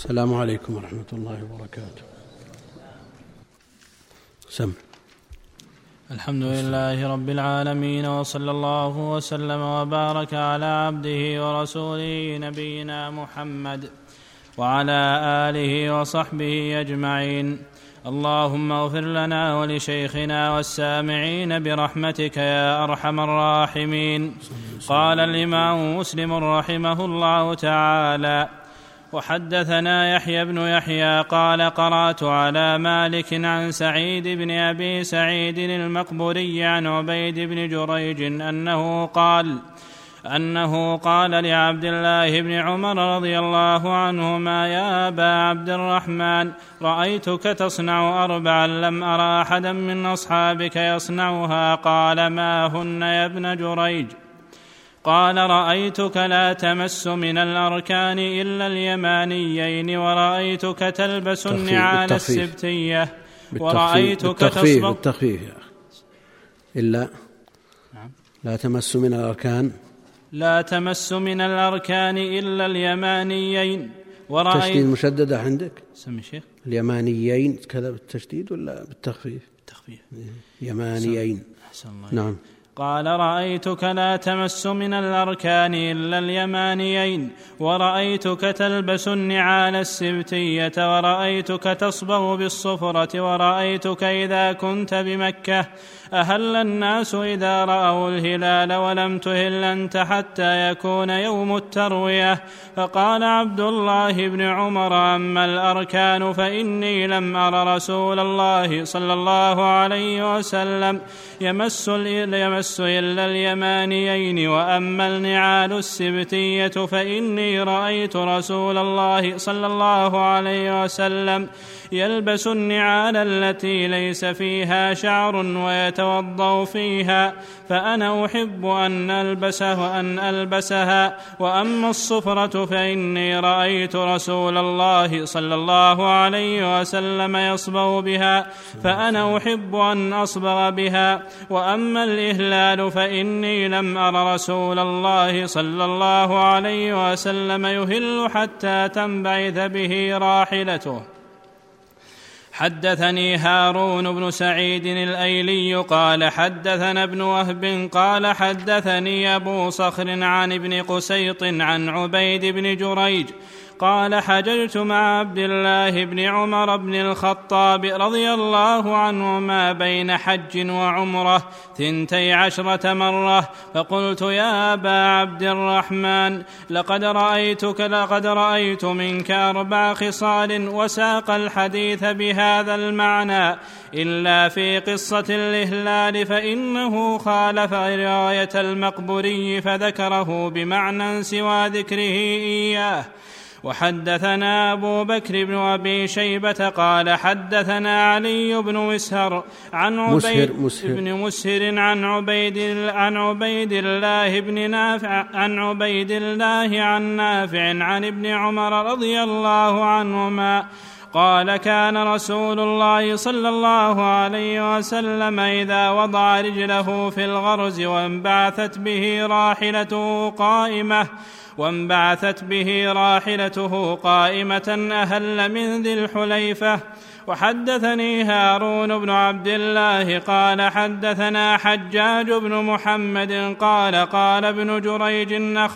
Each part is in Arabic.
السلام عليكم ورحمة الله وبركاته. سم. الحمد لله رب العالمين، وصلى الله وسلم وبارك على عبده ورسوله نبينا محمد وعلى آله وصحبه أجمعين. اللهم اغفر لنا ولشيخنا والسامعين برحمتك يا أرحم الراحمين. قال الإمام مسلم رحمه الله تعالى: وحدثنا يحيى بن يحيى قال: قرأت على مالك عن سعيد بن أبي سعيد المقبوري عن عبيد بن جريج أنه قال لعبد الله بن عمر رضي الله عنهما: يا أبا عبد الرحمن، رأيتك تصنع 4 لم أرى أحدا من أصحابك يصنعها. قال: ما هن يا ابن جريج؟ قال: رأيتك لا تمس من الأركان إلا اليمانيين، ورأيتك تلبس النعال السبتية، ورأيتك تصبغ بالتخفيف يا أخي. إلا لا تمس من الأركان، لا تمس من الأركان إلا اليمانيين، تشديد مشددة عندك؟ سمي شيخ. اليمانيين كذا بالتشديد ولا بالتخفيف؟ بالتخفيف. يمانيين. أحسن الله. نعم. قال: رأيتك لا تمس من الأركان إلا اليمانيين، ورأيتك تلبس النعال السبتية، ورأيتك تصبغ بالصفرة، ورأيتك إذا كنت بمكة أهل الناس إذا رأوا الهلال ولم تهل أنت حتى يكون يوم التروية. فقال عبد الله بن عمر: أما الأركان فإني لم أر رسول الله صلى الله عليه وسلم يمس إلا اليمانيين، وأما النعال السبتية فإني رأيت رسول الله صلى الله عليه وسلم يلبس النعال التي ليس فيها شعر ويتوضأ فيها، فأنا أحب أن ألبسها. وأما الصفرة فإني رأيت رسول الله صلى الله عليه وسلم يصبغ بها، فأنا أحب أن أصبغ بها. وأما الإهلال فإني لم أر رسول الله صلى الله عليه وسلم يهل حتى تنبعث به راحلته. حدثني هارون بن سعيد الأيلي قال: حدثنا ابن وهب قال: حدثني أبو صخر عن ابن قسيط عن عبيد بن جريج قال: حججت مع عبد الله بن عمر بن الخطاب رضي الله عنهما بين حج وعمرة 12 مرة، فقلت: يا أبا عبد الرحمن، لقد رأيت منك 4 خصال. وساق الحديث بهذا المعنى إلا في قصة الإهلال، فإنه خالف رواية المقبوري فذكره بمعنى سوى ذكره إياه. وحدثنا أبو بكر بن أبي شيبة قال: حدثنا علي بن مسهر عن عبيد بن مسهر عن عبيد الله عن نافع عن ابن عمر رضي الله عنهما قال: كان رسول الله صلى الله عليه وسلم إذا وضع رجله في الغرز وانبعثت به راحلته قائمة أهل من ذي الحليفة. وحدثني هارون بن عبد الله قال: حدثنا حجاج بن محمد قال: قال ابن جريج: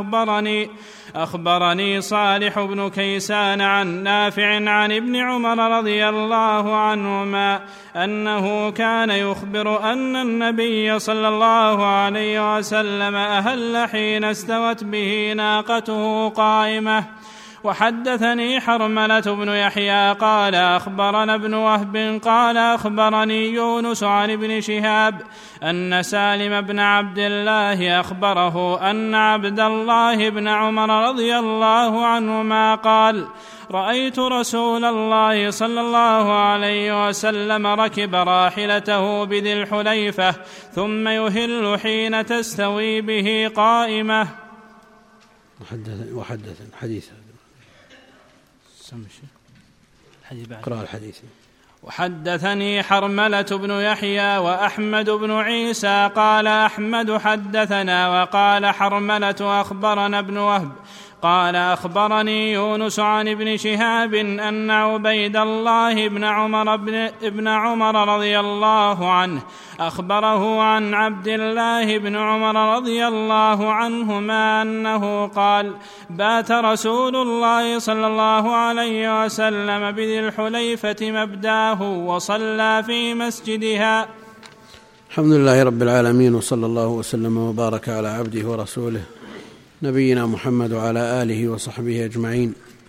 أخبرني صالح بن كيسان عن نافع عن ابن عمر رضي الله عنهما أنه كان يخبر أن النبي صلى الله عليه وسلم أهل حين استوت به ناقته قائمة. وحدثني حرملة بن يحيى قال: أخبرنا ابن وهب قال: أخبرني يونس عن ابن شهاب أن سالم بن عبد الله أخبره أن عبد الله بن عمر رضي الله عنهما قال: رأيت رسول الله صلى الله عليه وسلم ركب راحلته بذي الحليفة ثم يهل حين تستوي به قائمة. وحدثنا حديث اقرأ الحديث. وحدثني حرملة بن يحيى وأحمد بن عيسى قال: أحمد حدثنا، وقال حرملة: أخبرنا ابن وهب قال أخبرني يونس عن ابن شهاب أن عبيد الله بن عمر رضي الله عنه أخبره عن عبد الله بن عمر رضي الله عنهما أنه قال: بات رسول الله صلى الله عليه وسلم بذي الحليفة مبداه وصلى في مسجدها. الحمد لله رب العالمين، وصلى الله وسلم وبارك على عبده ورسوله نبينا محمد وعلى آله وصحبه أجمعين.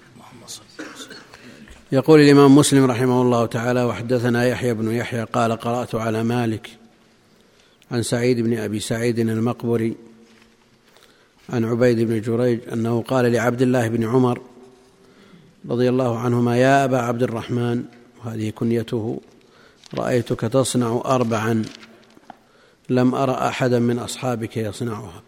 يقول الإمام مسلم رحمه الله تعالى: وحدثنا يحيى بن يحيى قال: قرأت على مالك عن سعيد بن أبي سعيد المقبري عن عبيد بن جريج أنه قال لعبد الله بن عمر رضي الله عنهما: يا أبا عبد الرحمن، وهذه كنيته، رأيتك تصنع 4 لم أرى أحدا من أصحابك يصنعها.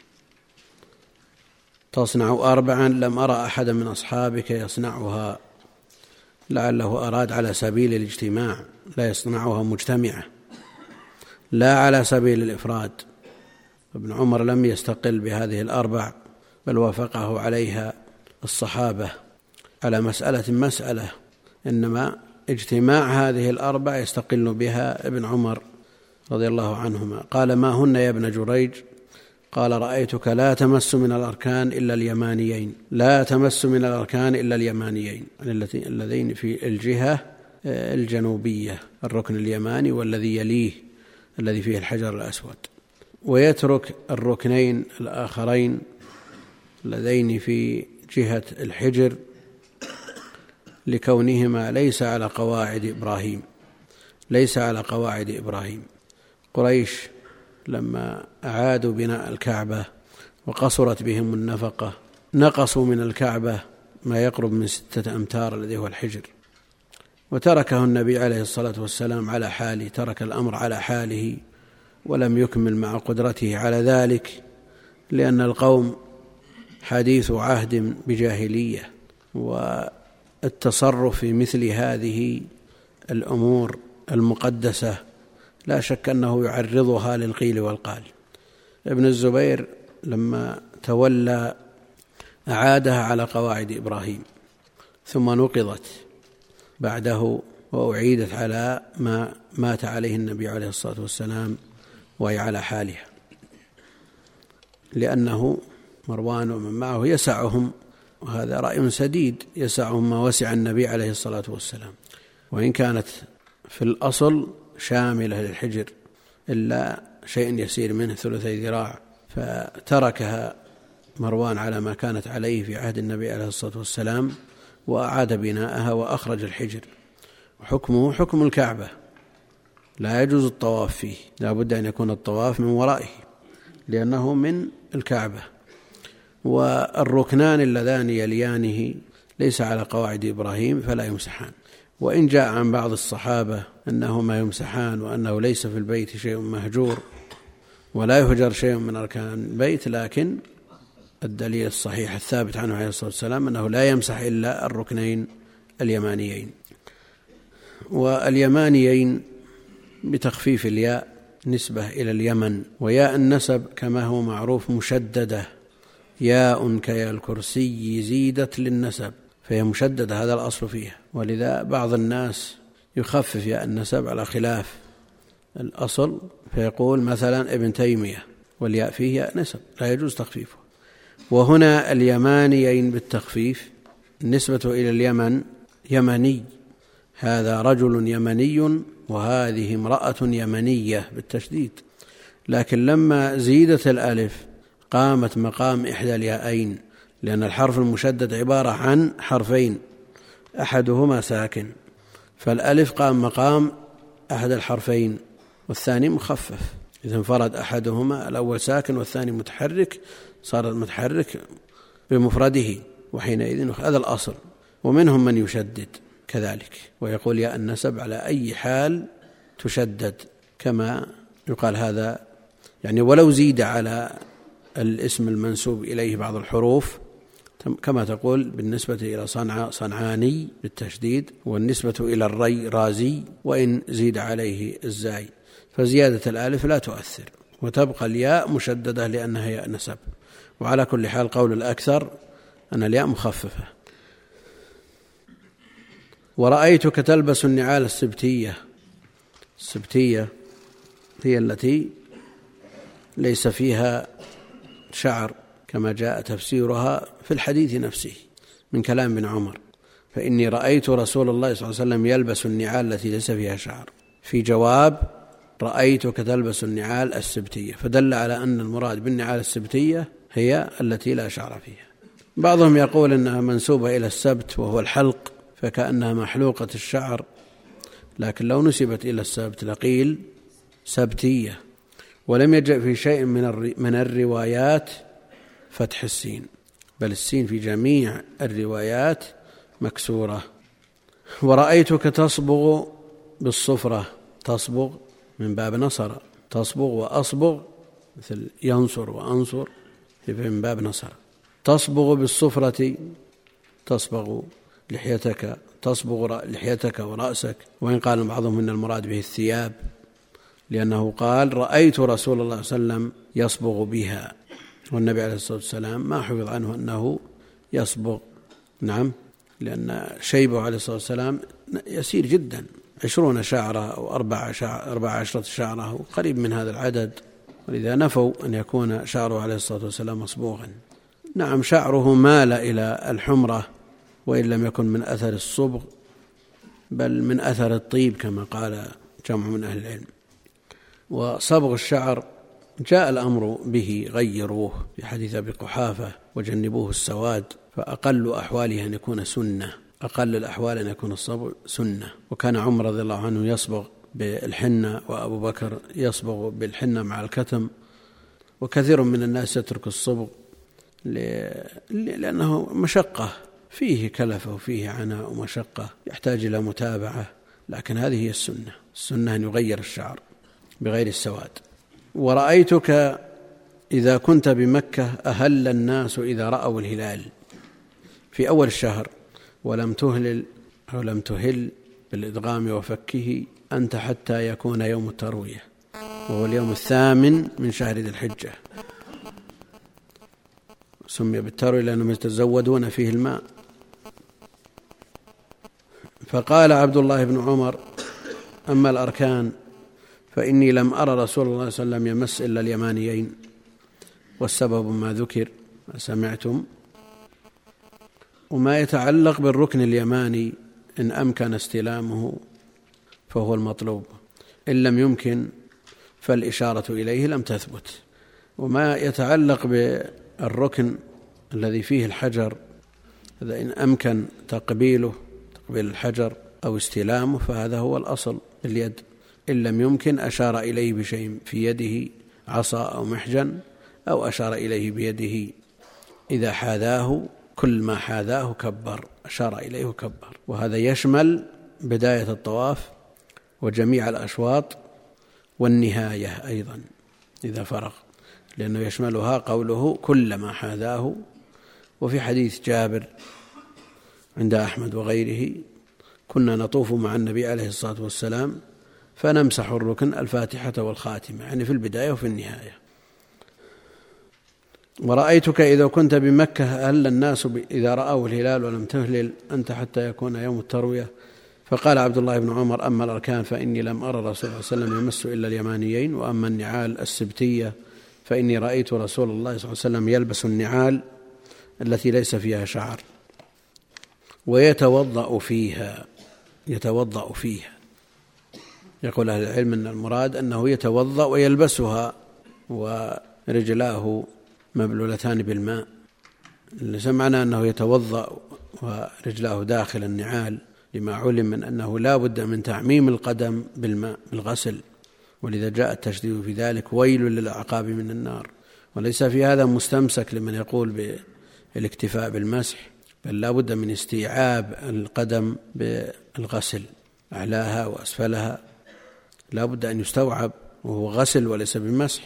تصنع 4 لم أرى أحدا من أصحابك يصنعها، لعله أراد على سبيل الاجتماع، لا يصنعها مجتمعة، لا على سبيل الإفراد. ابن عمر لم يستقل بهذه 4، بل وافقه عليها الصحابة على مسألة، إنما اجتماع هذه 4 يستقل بها ابن عمر رضي الله عنهما. قال: ما هن يا ابن جريج؟ قال: رأيتك لا تمس من الأركان إلا اليمانيين، لا تمس من الأركان إلا اليمانيين، اللذين في الجهة الجنوبية، الركن اليماني والذي يليه الذي فيه الحجر الأسود، ويترك الركنين الآخرين اللذين في جهة الحجر لكونهما ليس على قواعد إبراهيم. قريش لما أعادوا بناء الكعبة وقصرت بهم النفقة نقصوا من الكعبة ما يقرب من 6 أمتار الذي هو الحجر، وتركه النبي عليه الصلاة والسلام على حاله، ترك الأمر على حاله ولم يكمل مع قدرته على ذلك، لأن القوم حديث عهد بجاهلية، والتصرف في مثل هذه الأمور المقدسة لا شك أنه يعرضها للقيل والقال. ابن الزبير لما تولى أعادها على قواعد إبراهيم، ثم نقضت بعده وأعيدت على ما مات عليه النبي عليه الصلاة والسلام وهي على حالها، لأنه مروان ومن معه يسعهم، وهذا رأي سديد، يسعهم ما وسع النبي عليه الصلاة والسلام، وإن كانت في الأصل شاملة للحجر إلا شيء يسير منه 3 ذراع، فتركها مروان على ما كانت عليه في عهد النبي عليه الصلاة والسلام وأعاد بناءها وأخرج الحجر. وحكمه حكم الكعبة، لا يجوز الطواف فيه، لا بد أن يكون الطواف من ورائه لأنه من الكعبة. والركنان اللذان يليانه ليس على قواعد إبراهيم فلا يمسحان. وإن جاء عن بعض الصحابة أنهما يمسحان وأنه ليس في البيت شيء مهجور ولا يهجر شيء من أركان البيت، لكن الدليل الصحيح الثابت عنه عليه الصلاة والسلام أنه لا يمسح إلا الركنين اليمانيين. واليمانيين بتخفيف الياء نسبة إلى اليمن، وياء النسب كما هو معروف مشددة، ياء كيا الكرسي زيدت للنسب، فهي مشددة، هذا الأصل فيها. ولذا بعض الناس يخفف ياء النسب على خلاف الأصل، فيقول مثلا ابن تيمية والياء فيه ياء نسب، لا يجوز تخفيفه. وهنا اليمانيين بالتخفيف النسبة إلى اليمن يمني، هذا رجل يمني وهذه امرأة يمنية بالتشديد، لكن لما زيدت الألف قامت مقام إحدى الياءين، لأن الحرف المشدد عبارة عن حرفين أحدهما ساكن، فالألف قام مقام أحد الحرفين والثاني مخفف. إذا انفرد أحدهما، الأول ساكن والثاني متحرك، صار المتحرك بمفرده، وحينئذ هذا الأصل. ومنهم من يشدد كذلك ويقول ياء النسب على أي حال تشدد، كما يقال هذا يعني ولو زيد على الاسم المنسوب إليه بعض الحروف، كما تقول بالنسبة إلى صنعاني بالتشديد، والنسبة إلى الري رازي، وإن زيد عليه الزاي، فزيادة الألف لا تؤثر وتبقى الياء مشددة لأنها ياء نسب. وعلى كل حال قول الأكثر أن الياء مخففة. ورأيتك تلبس النعال السبتية. السبتية هي التي ليس فيها شعر، كما جاء تفسيرها في الحديث نفسه من كلام ابن عمر: فإني رأيت رسول الله صلى الله عليه وسلم يلبس النعال التي ليس فيها شعر، في جواب رأيتك تلبس النعال السبتية، فدل على أن المراد بالنعال السبتية هي التي لا شعر فيها. بعضهم يقول أنها منسوبة إلى السبت وهو الحلق، فكأنها محلوقة الشعر، لكن لو نسبت إلى السبت لقيل سبتية. ولم يجأ في شيء من الروايات فتح السين، بل السين في جميع الروايات مكسورة. ورأيتك تصبغ بالصفرة. تصبغ من باب نصر، تصبغ وأصبغ مثل ينصر وأنصر من باب نصر. تصبغ بالصفرة، تصبغ لحيتك، تصبغ لحيتك ورأسك، وإن قال بعضهم إن المراد به الثياب، لأنه قال رأيت رسول الله صلى الله عليه وسلم يصبغ بها، والنبي عليه الصلاة والسلام ما حفظ عنه أنه يصبغ. نعم، لأن شيبه عليه الصلاة والسلام يسير جدا، 20 شعرة أو 14 شعرة، قريب من هذا العدد، ولذا نفوا أن يكون شعره عليه الصلاة والسلام مصبوغا. نعم، شعره مال إلى الحمرة، وإن لم يكن من أثر الصبغ بل من أثر الطيب كما قال جمع من أهل العلم. وصبغ الشعر جاء الأمر به غيروه في حديث أبي قحافة وجنبوه السواد، فأقل أحواله أن يكون سنة، أقل الأحوال أن يكون الصبغ سنة. وكان عمر رضي الله عنه يصبغ بالحنة، وأبو بكر يصبغ بالحنة مع الكتم، وكثير من الناس يترك الصبغ لأنه مشقة، فيه كلفة وفيه عناء ومشقة، يحتاج إلى متابعة. لكن هذه هي السنة أن يغير الشعر بغير السواد. ورأيتك إذا كنت بمكة أهل الناس إذا رأوا الهلال في أول الشهر، ولم تهل بالإدغام وفكه أنت حتى يكون يوم التروية، وهو اليوم 8 من شهر ذي الحجة. سمي بالتروية لأنهم يتزودون فيه الماء. فقال عبد الله بن عمر: أما الأركان فإني لم أرى رسول الله صلى الله عليه وسلم يمس إلا اليمانيين، والسبب ما ذكر ما سمعتم. وما يتعلق بالركن اليماني إن أمكن استلامه فهو المطلوب، إن لم يمكن فالإشارة إليه لم تثبت. وما يتعلق بالركن الذي فيه الحجر، إذا إن أمكن تقبيل الحجر أو استلامه فهذا هو الأصل اليد، إن لم يمكن أشار إليه بشيء في يده، عصا أو محجن، أو أشار إليه بيده إذا حاذاه، كل ما حاذاه كبر، أشار إليه كبر. وهذا يشمل بداية الطواف وجميع الأشواط والنهاية أيضا إذا فرغ، لأنه يشملها قوله كل ما حاذاه. وفي حديث جابر عند أحمد وغيره: كنا نطوف مع النبي عليه الصلاة والسلام فنمسح الركن الفاتحة والخاتمة، يعني في البداية وفي النهاية. ورأيتك إذا كنت بمكة أهل الناس إذا رأوا الهلال ولم تهلل أنت حتى يكون يوم التروية. فقال عبد الله بن عمر: أما الأركان فإني لم أرى رسول الله صلى الله عليه وسلم يمس إلا اليمانيين، وأما النعال السبتية فإني رأيت رسول الله صلى الله عليه وسلم يلبس النعال التي ليس فيها شعر ويتوضأ فيها. يقول أهل العلم أن المراد أنه يتوضأ ويلبسها ورجلاه مبلولتان بالماء، سمعنا أنه يتوضأ ورجلاه داخل النعال، لما علم من أنه لا بد من تعميم القدم بالماء بالغسل، ولذا جاء التشديد في ذلك: ويل للأعقاب من النار. وليس في هذا مستمسك لمن يقول بالاكتفاء بالمسح، بل لا بد من استيعاب القدم بالغسل، أعلاها وأسفلها لا بد أن يستوعب، وهو غسل وليس بمسح.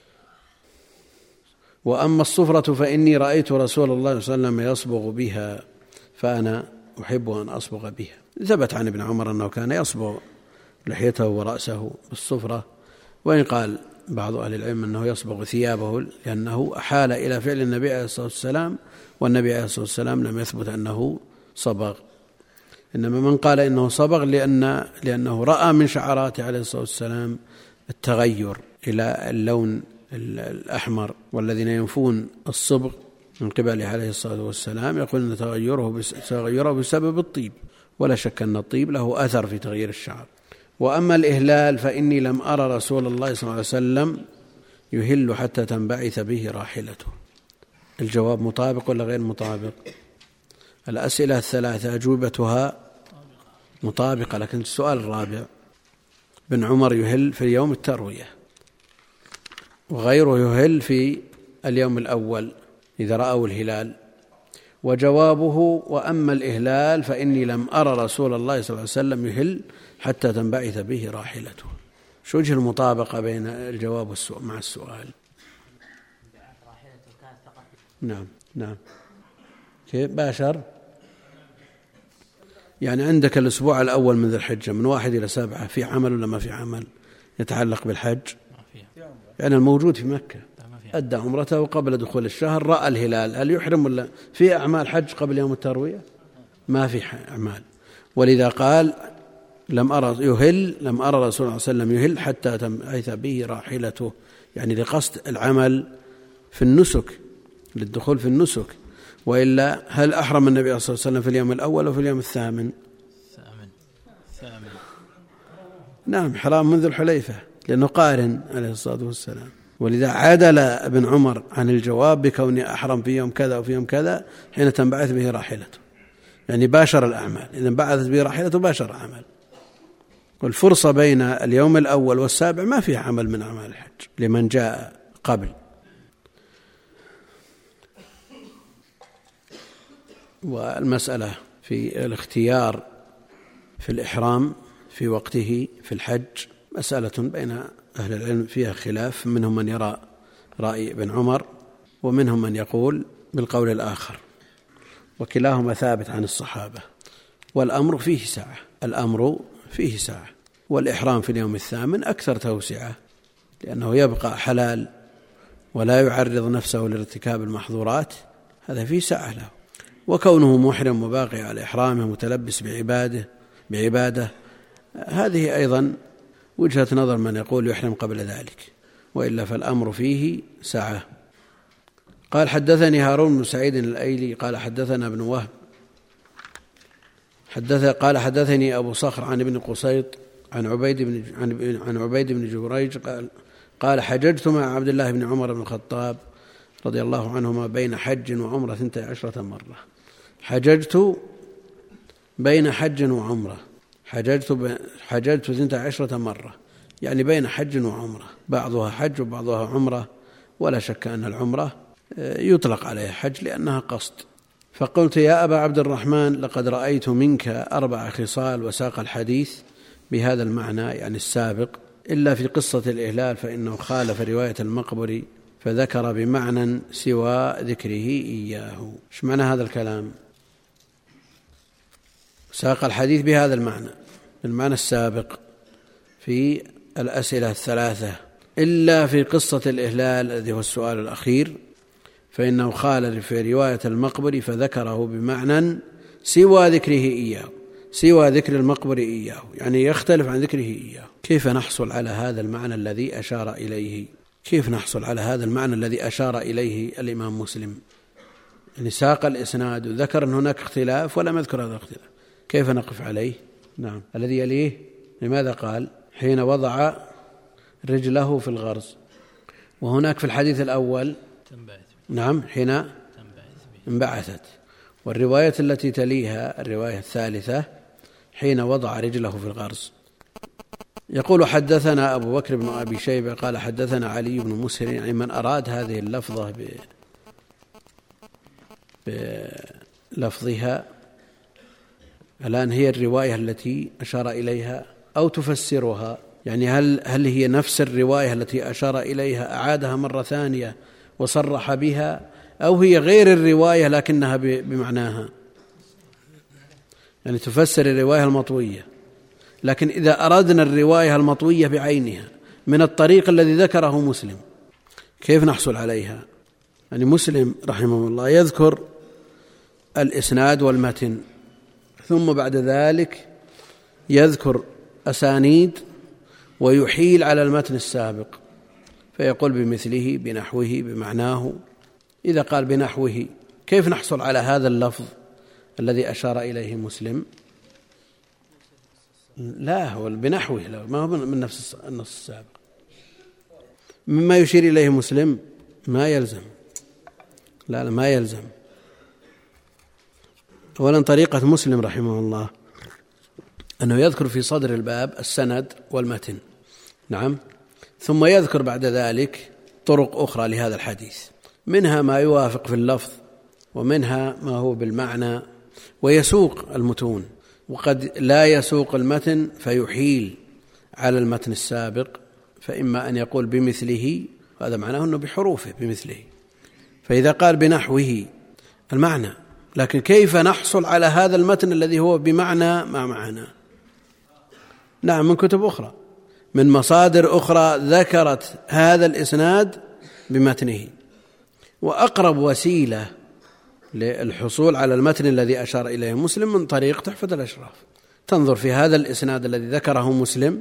وأما الصفرة فإني رأيت رسول الله صلى الله عليه وسلم يصبغ بها، فأنا أحب أن أصبغ بها. ثبت عن ابن عمر أنه كان يصبغ لحيته ورأسه بالصفرة، وإن قال بعض أهل العلم أنه يصبغ ثيابه لأنه أحال إلى فعل النبي عليه الصلاة والسلام، والنبي عليه الصلاة والسلام لم يثبت أنه صبغ. إنما من قال إنه صبغ لأنه رأى من شعراته عليه الصلاة والسلام التغير إلى اللون الأحمر، والذين ينفون الصبغ من قبله عليه الصلاة والسلام يقول أن تغيره بسبب الطيب، ولا شك أن الطيب له أثر في تغيير الشعر. وأما الإهلال فإني لم أرى رسول الله صلى الله عليه وسلم يهل حتى تنبعث به راحلته. الجواب مطابق ولا غير مطابق؟ الأسئلة الثلاثة أجوبتها مطابقة، لكن السؤال الرابع: ابن عمر يهل في يوم التروية، وغيره يهل في اليوم الأول إذا رأوا الهلال. وجوابه: وأما الإهلال فإني لم أرى رسول الله صلى الله عليه وسلم يهل حتى تنبعث به راحلته. شو وجه المطابقة بين الجواب مع السؤال؟ نعم كيف باشر؟ يعني عندك الأسبوع الأول من ذي الحجة من 1 إلى 7 في عمل ولا ما في عمل يتعلق بالحج؟ يعني الموجود في مكة أدى عمرته قبل دخول الشهر، رأى الهلال، هل يحرم ولا في أعمال حج قبل يوم التروية؟ ما في أعمال. ولذا قال لم أرى رسول الله صلى الله عليه وسلم يهل حتى تنبعث به راحلته، يعني لقصد العمل في النسك، للدخول في النسك. وإلا هل أحرم النبي صلى الله عليه وسلم في اليوم الأول وفي اليوم الثامن؟ نعم، حرام منذ الحليفة لأنه قارن عليه الصلاة والسلام. ولذا عدل ابن عمر عن الجواب بكوني أحرم في يوم كذا وفي يوم كذا حين تنبعث به راحلته، يعني باشر الأعمال. إذا انبعثت به راحلته باشر العمل. والفرصة بين اليوم الأول والسابع ما فيها عمل من أعمال الحج لمن جاء قبل. والمسألة في الاختيار في الإحرام في وقته في الحج مسألة بين أهل العلم فيها خلاف، منهم من يرى رأي ابن عمر ومنهم من يقول بالقول الآخر، وكلاهما ثابت عن الصحابة. والأمر فيه ساعة، والإحرام في اليوم الثامن أكثر توسعة لأنه يبقى حلال ولا يعرض نفسه لارتكاب المحظورات، هذا فيه ساعة له. وكونه محرم وباقي على إحرامه متلبس بعبادة هذه أيضا وجهة نظر من يقول يحرم قبل ذلك، وإلا فالأمر فيه ساعة. قال حدثني هارون بن سعيد الأيلي قال حدثنا ابن وهب قال حدثني أبو صخر عن ابن قسيط عن عبيد بن جريج قال حججت مع عبد الله بن عمر بن الخطاب رضي الله عنهما بين حج وعمرة 12 مرة. حججت بين حج وعمرة، حججت 12 مرة، يعني بين حج وعمرة، بعضها حج وبعضها عمرة، ولا شك أن العمرة يطلق عليها حج لأنها قصد. فقلت يا أبا عبد الرحمن لقد رأيت منك 4 خصال، وساق الحديث بهذا المعنى يعني السابق، إلا في قصة الإهلال فإنه خالف رواية المقبري فذكر بمعنى سوى ذكره إياه. ايش معنى هذا الكلام؟ ساق الحديث بهذا المعنى، المعنى السابق في الأسئلة الثلاثة، إلا في قصة الإهلال الذي هو السؤال الأخير فإنه خالف في رواية المقبري فذكره بمعنى سوى ذكره إياه، سوى ذكر المقبري إياه، يعني يختلف عن ذكره إياه. كيف نحصل على هذا المعنى الذي أشار إليه؟ كيف نحصل على هذا المعنى الذي أشار إليه الإمام مسلم؟ يعني ساق الإسناد وذكر أن هناك اختلاف ولم يذكر هذا الاختلاف، كيف نقف عليه؟ نعم، الذي يليه لماذا قال حين وضع رجله في الغرز، وهناك في الحديث الأول نعم حين انبعثت، والرواية التي تليها الرواية الثالثة حين وضع رجله في الغرز. يقول حدثنا أبو بكر بن أبي شيبة قال حدثنا علي بن مسهر، يعني من أراد هذه اللفظة بلفظها الآن هي الرواية التي أشار إليها أو تفسرها، يعني هل هي نفس الرواية التي أشار إليها أعادها مرة ثانية وصرح بها، أو هي غير الرواية لكنها بمعناها، يعني تفسر الرواية المطوية. لكن إذا أردنا الرواية المطوية بعينها من الطريق الذي ذكره مسلم. كيف نحصل عليها؟ يعني مسلم رحمه الله يذكر الإسناد والمتن، ثم بعد ذلك يذكر أسانيد ويحيل على المتن السابق فيقول بمثله بنحوه بمعناه. إذا قال بنحوه كيف نحصل على هذا اللفظ الذي أشار إليه مسلم؟ لا، هو بنحوه، ما هو من نفس النص السابق. مما يشير إليه مسلم ما يلزم، لا ما يلزم. أولا طريقة مسلم رحمه الله أنه يذكر في صدر الباب السند والمتن، نعم، ثم يذكر بعد ذلك طرق أخرى لهذا الحديث، منها ما يوافق في اللفظ ومنها ما هو بالمعنى، ويسوق المتون، وقد لا يسوق المتن فيحيل على المتن السابق، فإما أن يقول بمثله، هذا معناه أنه بحروفه بمثله، فإذا قال بنحوه المعنى، لكن كيف نحصل على هذا المتن الذي هو بمعنى ما معنا؟ نعم، من كتب أخرى، من مصادر أخرى ذكرت هذا الإسناد بمتنه. وأقرب وسيلة للحصول على المتن الذي أشار إليه مسلم من طريق تحفة الأشراف، تنظر في هذا الإسناد الذي ذكره مسلم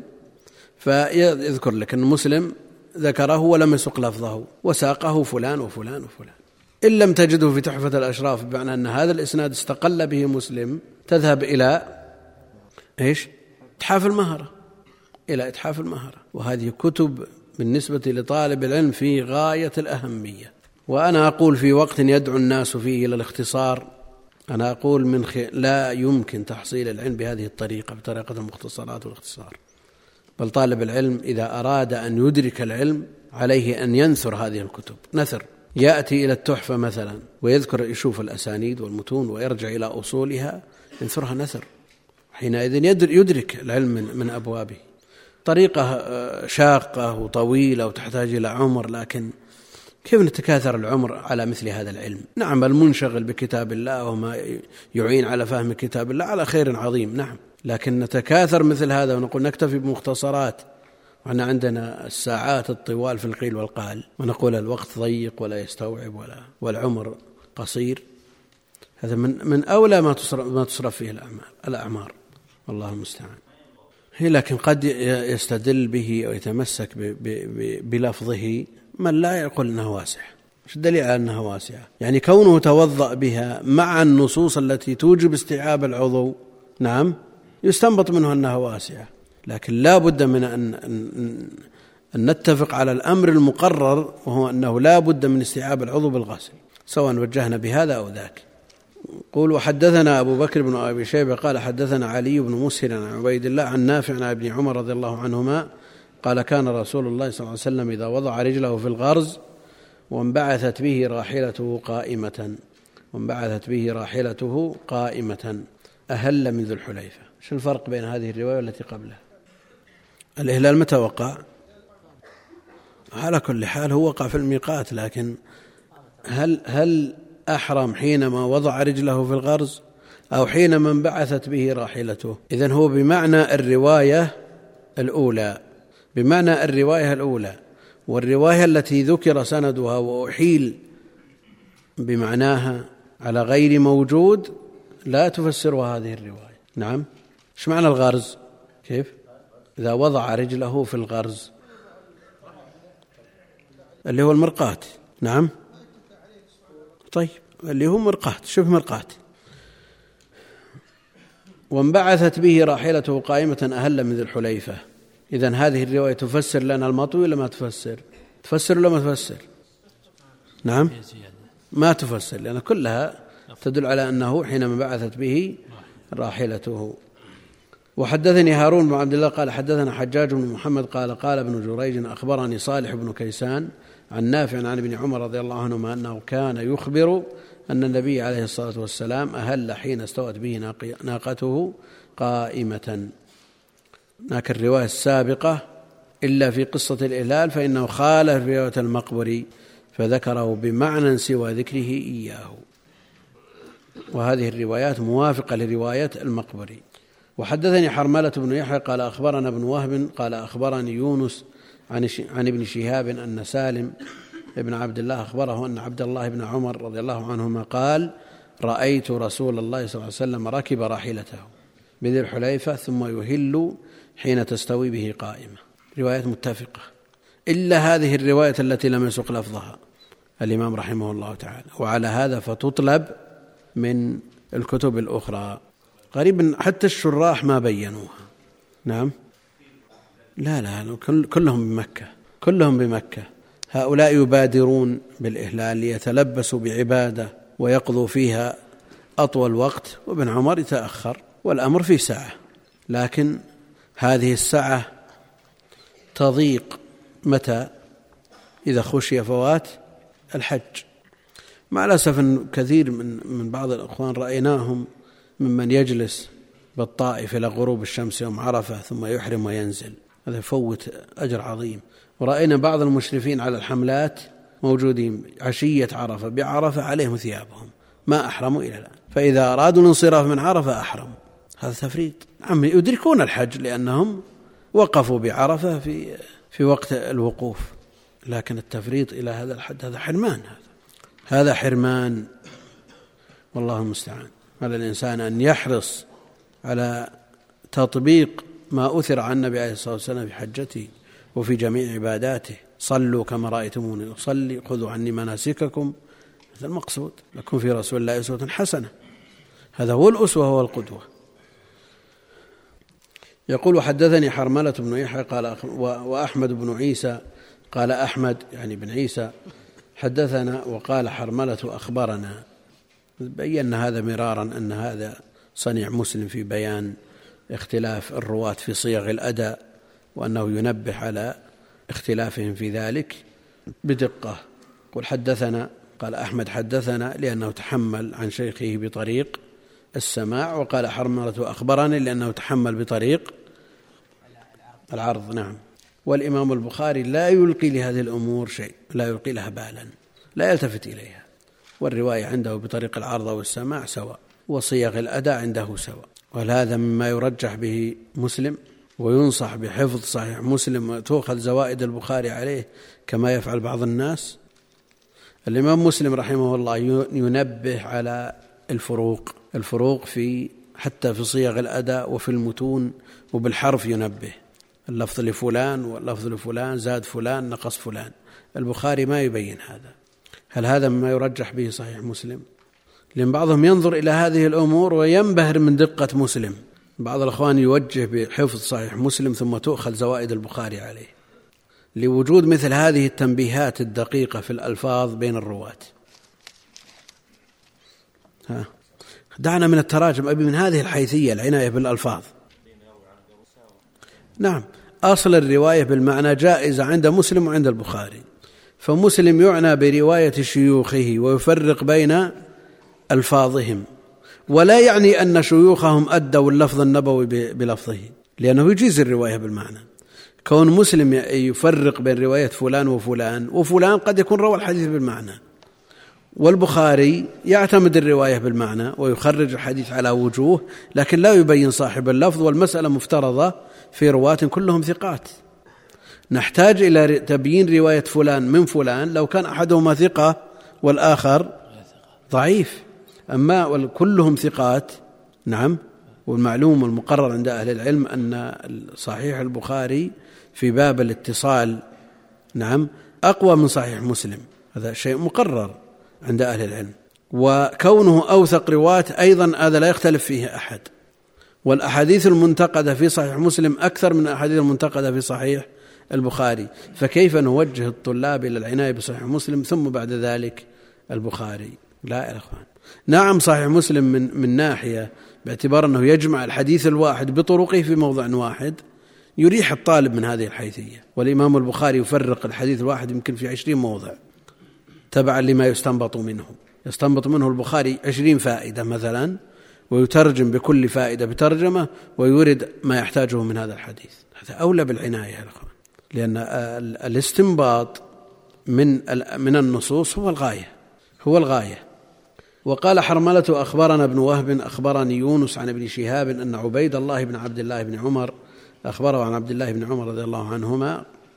فيذكر لك أن مسلم ذكره ولم يسق لفظه وساقه فلان وفلان وفلان. إن لم تجده في تحفة الأشراف بمعنى أن هذا الإسناد استقل به مسلم، تذهب إلى إيش؟ إتحاف المهرة، إلى إتحاف المهرة، وهذه كتب بالنسبة لطالب العلم في غاية الأهمية. وأنا أقول في وقت يدعو الناس فيه إلى الاختصار، أنا أقول لا يمكن تحصيل العلم بهذه الطريقة، بطريقة المختصرات والاختصار، بل طالب العلم إذا أراد أن يدرك العلم عليه أن ينثر هذه الكتب نثر، يأتي إلى التحفة مثلا ويذكر يشوف الأسانيد والمتون ويرجع إلى أصولها، ينثرها نثر، حينئذ يدرك العلم من أبوابه. طريقة شاقة وطويلة وتحتاج إلى عمر، لكن كيف نتكاثر العمر على مثل هذا العلم؟ نعم، المنشغل بكتاب الله وما يعين على فهم كتاب الله على خير عظيم، نعم، لكن نتكاثر مثل هذا ونقول نكتفي بمختصرات، وأن عندنا الساعات الطوال في القيل والقال، ونقول الوقت ضيق ولا يستوعب والعمر قصير. هذا من أولى ما تصرف فيه الأعمار، والله المستعان. لكن قد يستدل به أو يتمسك بلفظه من لا يقول أنها واسعة. مش الدليل على أنها واسعة؟ يعني كونه توضأ بها مع النصوص التي توجب استيعاب العضو، نعم، يستنبط منه أنها واسعة، لكن لا بد من أن نتفق على الأمر المقرر، وهو أنه لا بد من استيعاب العضو بالغسل، سواء وجهنا بهذا أو ذاك. قول وحدثنا أبو بكر بن أبي شيبة قال حدثنا علي بن مسهر عن عبيد الله عن نافع عن ابن عمر رضي الله عنهما قال كان رسول الله صلى الله عليه وسلم إذا وضع رجله في الغرز وانبعثت به راحلته قائمة أهل من ذو الحليفة. شو الفرق بين هذه الرواية والتي قبلها؟ الإهلال متى وقع؟ على كل حال هو وقع في الميقات، لكن هل أحرم حينما وضع رجله في الغرز أو حينما انبعثت به راحلته؟ إذن هو بمعنى الرواية الأولى، والرواية التي ذكر سندها وأحيل بمعناها على غير موجود لا تفسرها هذه الرواية. نعم، ايش معنى الغرز؟ كيف؟ إذا وضع رجله في الغرز اللي هو المرقاة، نعم، طيب، اللي هو مرقاة، شوف مرقاة. وانبعثت به راحلته قائمة أهل من ذي الحليفة. إذن هذه الرواية تفسر لنا المطوي ولا ما تفسر؟ تفسر ولا ما تفسر؟ نعم، ما تفسر، لأن كلها تدل على أنه حينما بعثت به راحلته. وحدثني هارون بن عبد الله قال حدثنا حجاج بن محمد قال ابن جريج أخبرني صالح بن كيسان عن نافع عن ابن عمر رضي الله عنهما أنه كان يخبر أن النبي عليه الصلاة والسلام أهل حين استوت به ناقته قائمة. هناك الرواية السابقة إلا في قصة الإهلال فإنه خالف رواية المقبري فذكره بمعنى سوى ذكره إياه، وهذه الروايات موافقة لرواية المقبري. وحدثني حرملة بن يحيى قال أخبرنا ابن وهب قال أخبرني يونس عن ابن شهاب أن سالم ابن عبد الله أخبره أن عبد الله بن عمر رضي الله عنهما قال: رأيت رسول الله صلى الله عليه وسلم ركب راحلته بذي الحليفة ثم يهل حين تستوي به قائمة. روايات متفقة إلا هذه الرواية التي لم يسق لفظها الإمام رحمه الله تعالى، وعلى هذا فتطلب من الكتب الأخرى. قريبا حتى الشراح ما بينوها. نعم، لا كلهم بمكة. هؤلاء يبادرون بالإهلال ليتلبسوا بعبادة ويقضوا فيها أطول وقت، وابن عمر يتأخر والأمر في ساعة، لكن هذه الساعة تضيق متى؟ إذا خشي فوات الحج. مع الأسف أن كثير من بعض الأخوان رأيناهم ممن يجلس بالطائف إلى غروب الشمس يوم عرفة ثم يحرم وينزل، هذا يفوت أجر عظيم. ورأينا بعض المشرفين على الحملات موجودين عشية عرفة بعرفة عليهم ثيابهم، ما أحرموا إلى الآن، فإذا أرادوا الانصراف من عرفة أحرموا. هذا تفريط. يدركون الحج لأنهم وقفوا بعرفة في وقت الوقوف، لكن التفريط إلى هذا الحد هذا حرمان، هذا حرمان، والله المستعان. على الإنسان أن يحرص على تطبيق ما أثر عن النبي عليه الصلاة والسلام في حجته وفي جميع عباداته. صلوا كما رأيتموني أصلي، خذوا عني مناسككم. هذا المقصود، لكم في رسول الله أسوة حسنة، هذا هو الأسوة هو القدوة. يقول: حدثني حرملة بن يحيى قال وأحمد بن عيسى قال أحمد يعني بن عيسى حدثنا، وقال حرملة أخبرنا. بينا هذا مرارا أن هذا صنيع مسلم في بيان اختلاف الرواة في صيغ الأداء، وأنه ينبه على اختلافهم في ذلك بدقة. قل حدثنا، قال أحمد حدثنا لأنه تحمل عن شيخه بطريق السماع، وقال حرملة أخبرني لأنه تحمل بطريق العرض. نعم. والإمام البخاري لا يلقي لهذه الأمور شيء، لا يلقي لها بالا، لا يلتفت إليها، والرواية عنده بطريق العرض والسماع سواء، وصيغ الأداء عنده سواء. وهذا مما يرجح به مسلم، وينصح بحفظ صحيح مسلم وتؤخذ زوائد البخاري عليه كما يفعل بعض الناس. الإمام مسلم رحمه الله ينبه على الفروق في حتى في صيغ الأداء وفي المتون، وبالحرف ينبه اللفظ لفلان واللفظ لفلان، زاد فلان نقص فلان. البخاري ما يبين هذا. هل هذا مما يرجح به صحيح مسلم؟ لأن بعضهم ينظر إلى هذه الأمور وينبهر من دقة مسلم. بعض الأخوان يوجه بحفظ صحيح مسلم ثم تؤخذ زوائد البخاري عليه، لوجود مثل هذه التنبيهات الدقيقة في الألفاظ بين الرواة. دعنا من التراجم أبي من هذه الحيثية، العناية بالألفاظ. نعم، أصل الرواية بالمعنى جائزة عند مسلم وعند البخاري، فمسلم يعنى برواية شيوخه ويفرق بين ألفاظهم، ولا يعني أن شيوخهم أدوا اللفظ النبوي بلفظه، لأنه يجيز الرواية بالمعنى. كون مسلم يفرق بين رواية فلان وفلان، وفلان قد يكون روى الحديث بالمعنى، والبخاري يعتمد الرواية بالمعنى ويخرج الحديث على وجوه، لكن لا يبين صاحب اللفظ، والمسألة مفترضة في رواة كلهم ثقات. نحتاج إلى تبيين رواية فلان من فلان لو كان أحدهما ثقة والآخر ضعيف، أما كلهم ثقات. نعم. والمعلوم والمقرر عند أهل العلم أن صحيح البخاري في باب الاتصال نعم أقوى من صحيح مسلم، هذا شيء مقرر عند أهل العلم. وكونه أوثق رواة أيضا هذا لا يختلف فيه أحد. والأحاديث المنتقدة في صحيح مسلم أكثر من الأحاديث المنتقدة في صحيح البخاري، فكيف نوجه الطلاب إلى العناية بصحيح مسلم ثم بعد ذلك البخاري؟ لا يا أخوان. نعم صحيح مسلم من ناحية باعتبار أنه يجمع الحديث الواحد بطرقه في موضع واحد يريح الطالب من هذه الحيثية، والإمام البخاري يفرق الحديث الواحد يمكن في 20 موضع تبعا لما يستنبط منه. يستنبط منه البخاري 20 فائدة مثلا، ويترجم بكل فائدة بترجمة ويورد ما يحتاجه من هذا الحديث. هذا أولى بالعناية يا أخوان، لأن الاستنباط من النصوص هو الغاية. وقال حرملة أخبرنا ابن وهب أخبرني يونس عن ابن شهاب أن عبيد الله بن عبد الله بن عمر أخبره عن عبد الله بن عمر رضي الله عنهما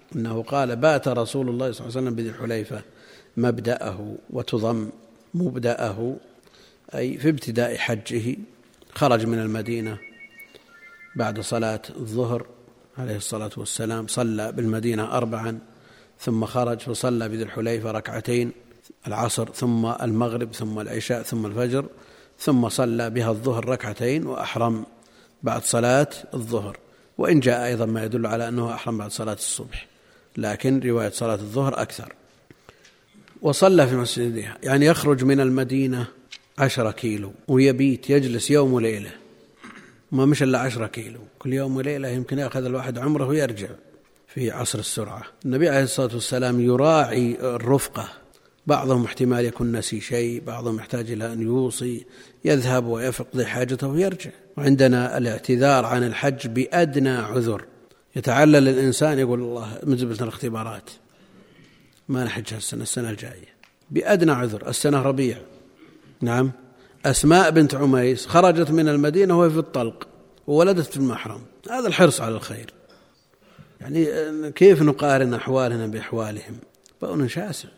أنه قال بات رسول الله صلى الله عليه وسلم بذي الحليفة مبدأه، وتضم مبدأه أي في ابتداء حجه. خرج من المدينة بعد صلاة الظهر عليه الصلاة والسلام، صلى بالمدينة 4 ثم خرج فصلى بذي الحليفة 2 العصر ثم المغرب ثم العشاء ثم الفجر، ثم صلى بها الظهر 2 وأحرم بعد صلاة الظهر. وإن جاء أيضا ما يدل على أنه أحرم بعد صلاة الصبح، لكن رواية صلاة الظهر أكثر. وصلى في مسجدها، يعني يخرج من المدينة 10 كيلو ويبيت يجلس يوم وليلة، ما مش إلا 10 كيلو كل يوم وليلة، يمكن يأخذ الواحد عمره ويرجع في عصر السرعة. النبي عليه الصلاة والسلام يراعي الرفقة، بعضهم احتمال يكون نسي شيء، بعضهم يحتاج إلى أن يوصي، يذهب ويقضي حاجته ويرجع. وعندنا الاعتذار عن الحج بأدنى عذر، يتعلل الإنسان يقول الله مزبلة الاختبارات ما نحج السنة الجاية بأدنى عذر. السنة ربيع، نعم، أسماء بنت عميس خرجت من المدينة وهي في الطلق وولدت في المحرم. هذا الحرص على الخير. يعني كيف نقارن أحوالنا بأحوالهم؟ بأون شاسع.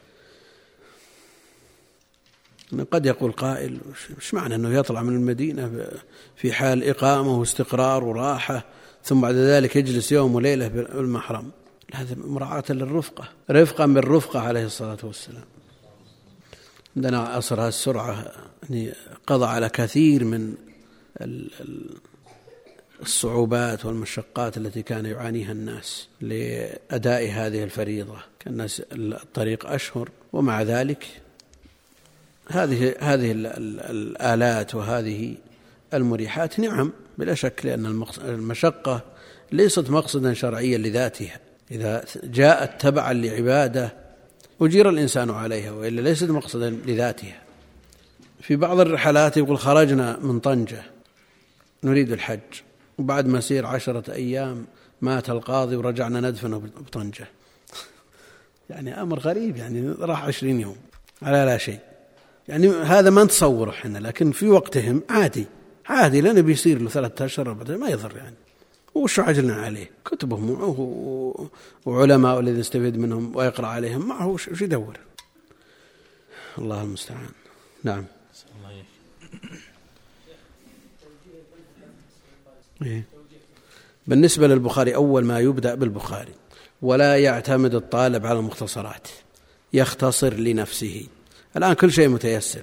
قد يقول قائل مش معنى أنه يطلع من المدينة في حال إقامة واستقرار وراحة ثم بعد ذلك يجلس يوم وليلة بالمحرم؟ هذا مراعاة للرفقة، رفقا بالرفقة عليه الصلاة والسلام. عندنا عصر السرعة يعني قضى على كثير من الصعوبات والمشقات التي كان يعانيها الناس لأداء هذه الفريضة. كان الطريق أشهر، ومع ذلك هذه الآلات وهذه المريحات نعم بلا شك، لأن المشقة ليست مقصدا شرعيا لذاتها، إذا جاءت تبعا لعبادة أجير الإنسان عليها، وإلا ليست مقصدا لذاتها. في بعض الرحلات يقول خرجنا من طنجة نريد الحج، وبعد مسير 10 أيام مات القاضي ورجعنا ندفنه بطنجة. يعني أمر غريب، يعني راح 20 يوم على لا شيء. يعني هذا ما نتصوره احنا، لكن في وقتهم عادي لأنه بيصير له 3 أشهر ما يضر يعني. وش عجلنا عليه؟ كتبهم معه وعلماء الذين يستفيد منهم ويقرأ عليهم معه، وش يدور؟ الله المستعان. نعم. بالنسبة للبخاري أول ما يبدأ بالبخاري، ولا يعتمد الطالب على المختصرات، يختصر لنفسه. الآن كل شيء متيسر،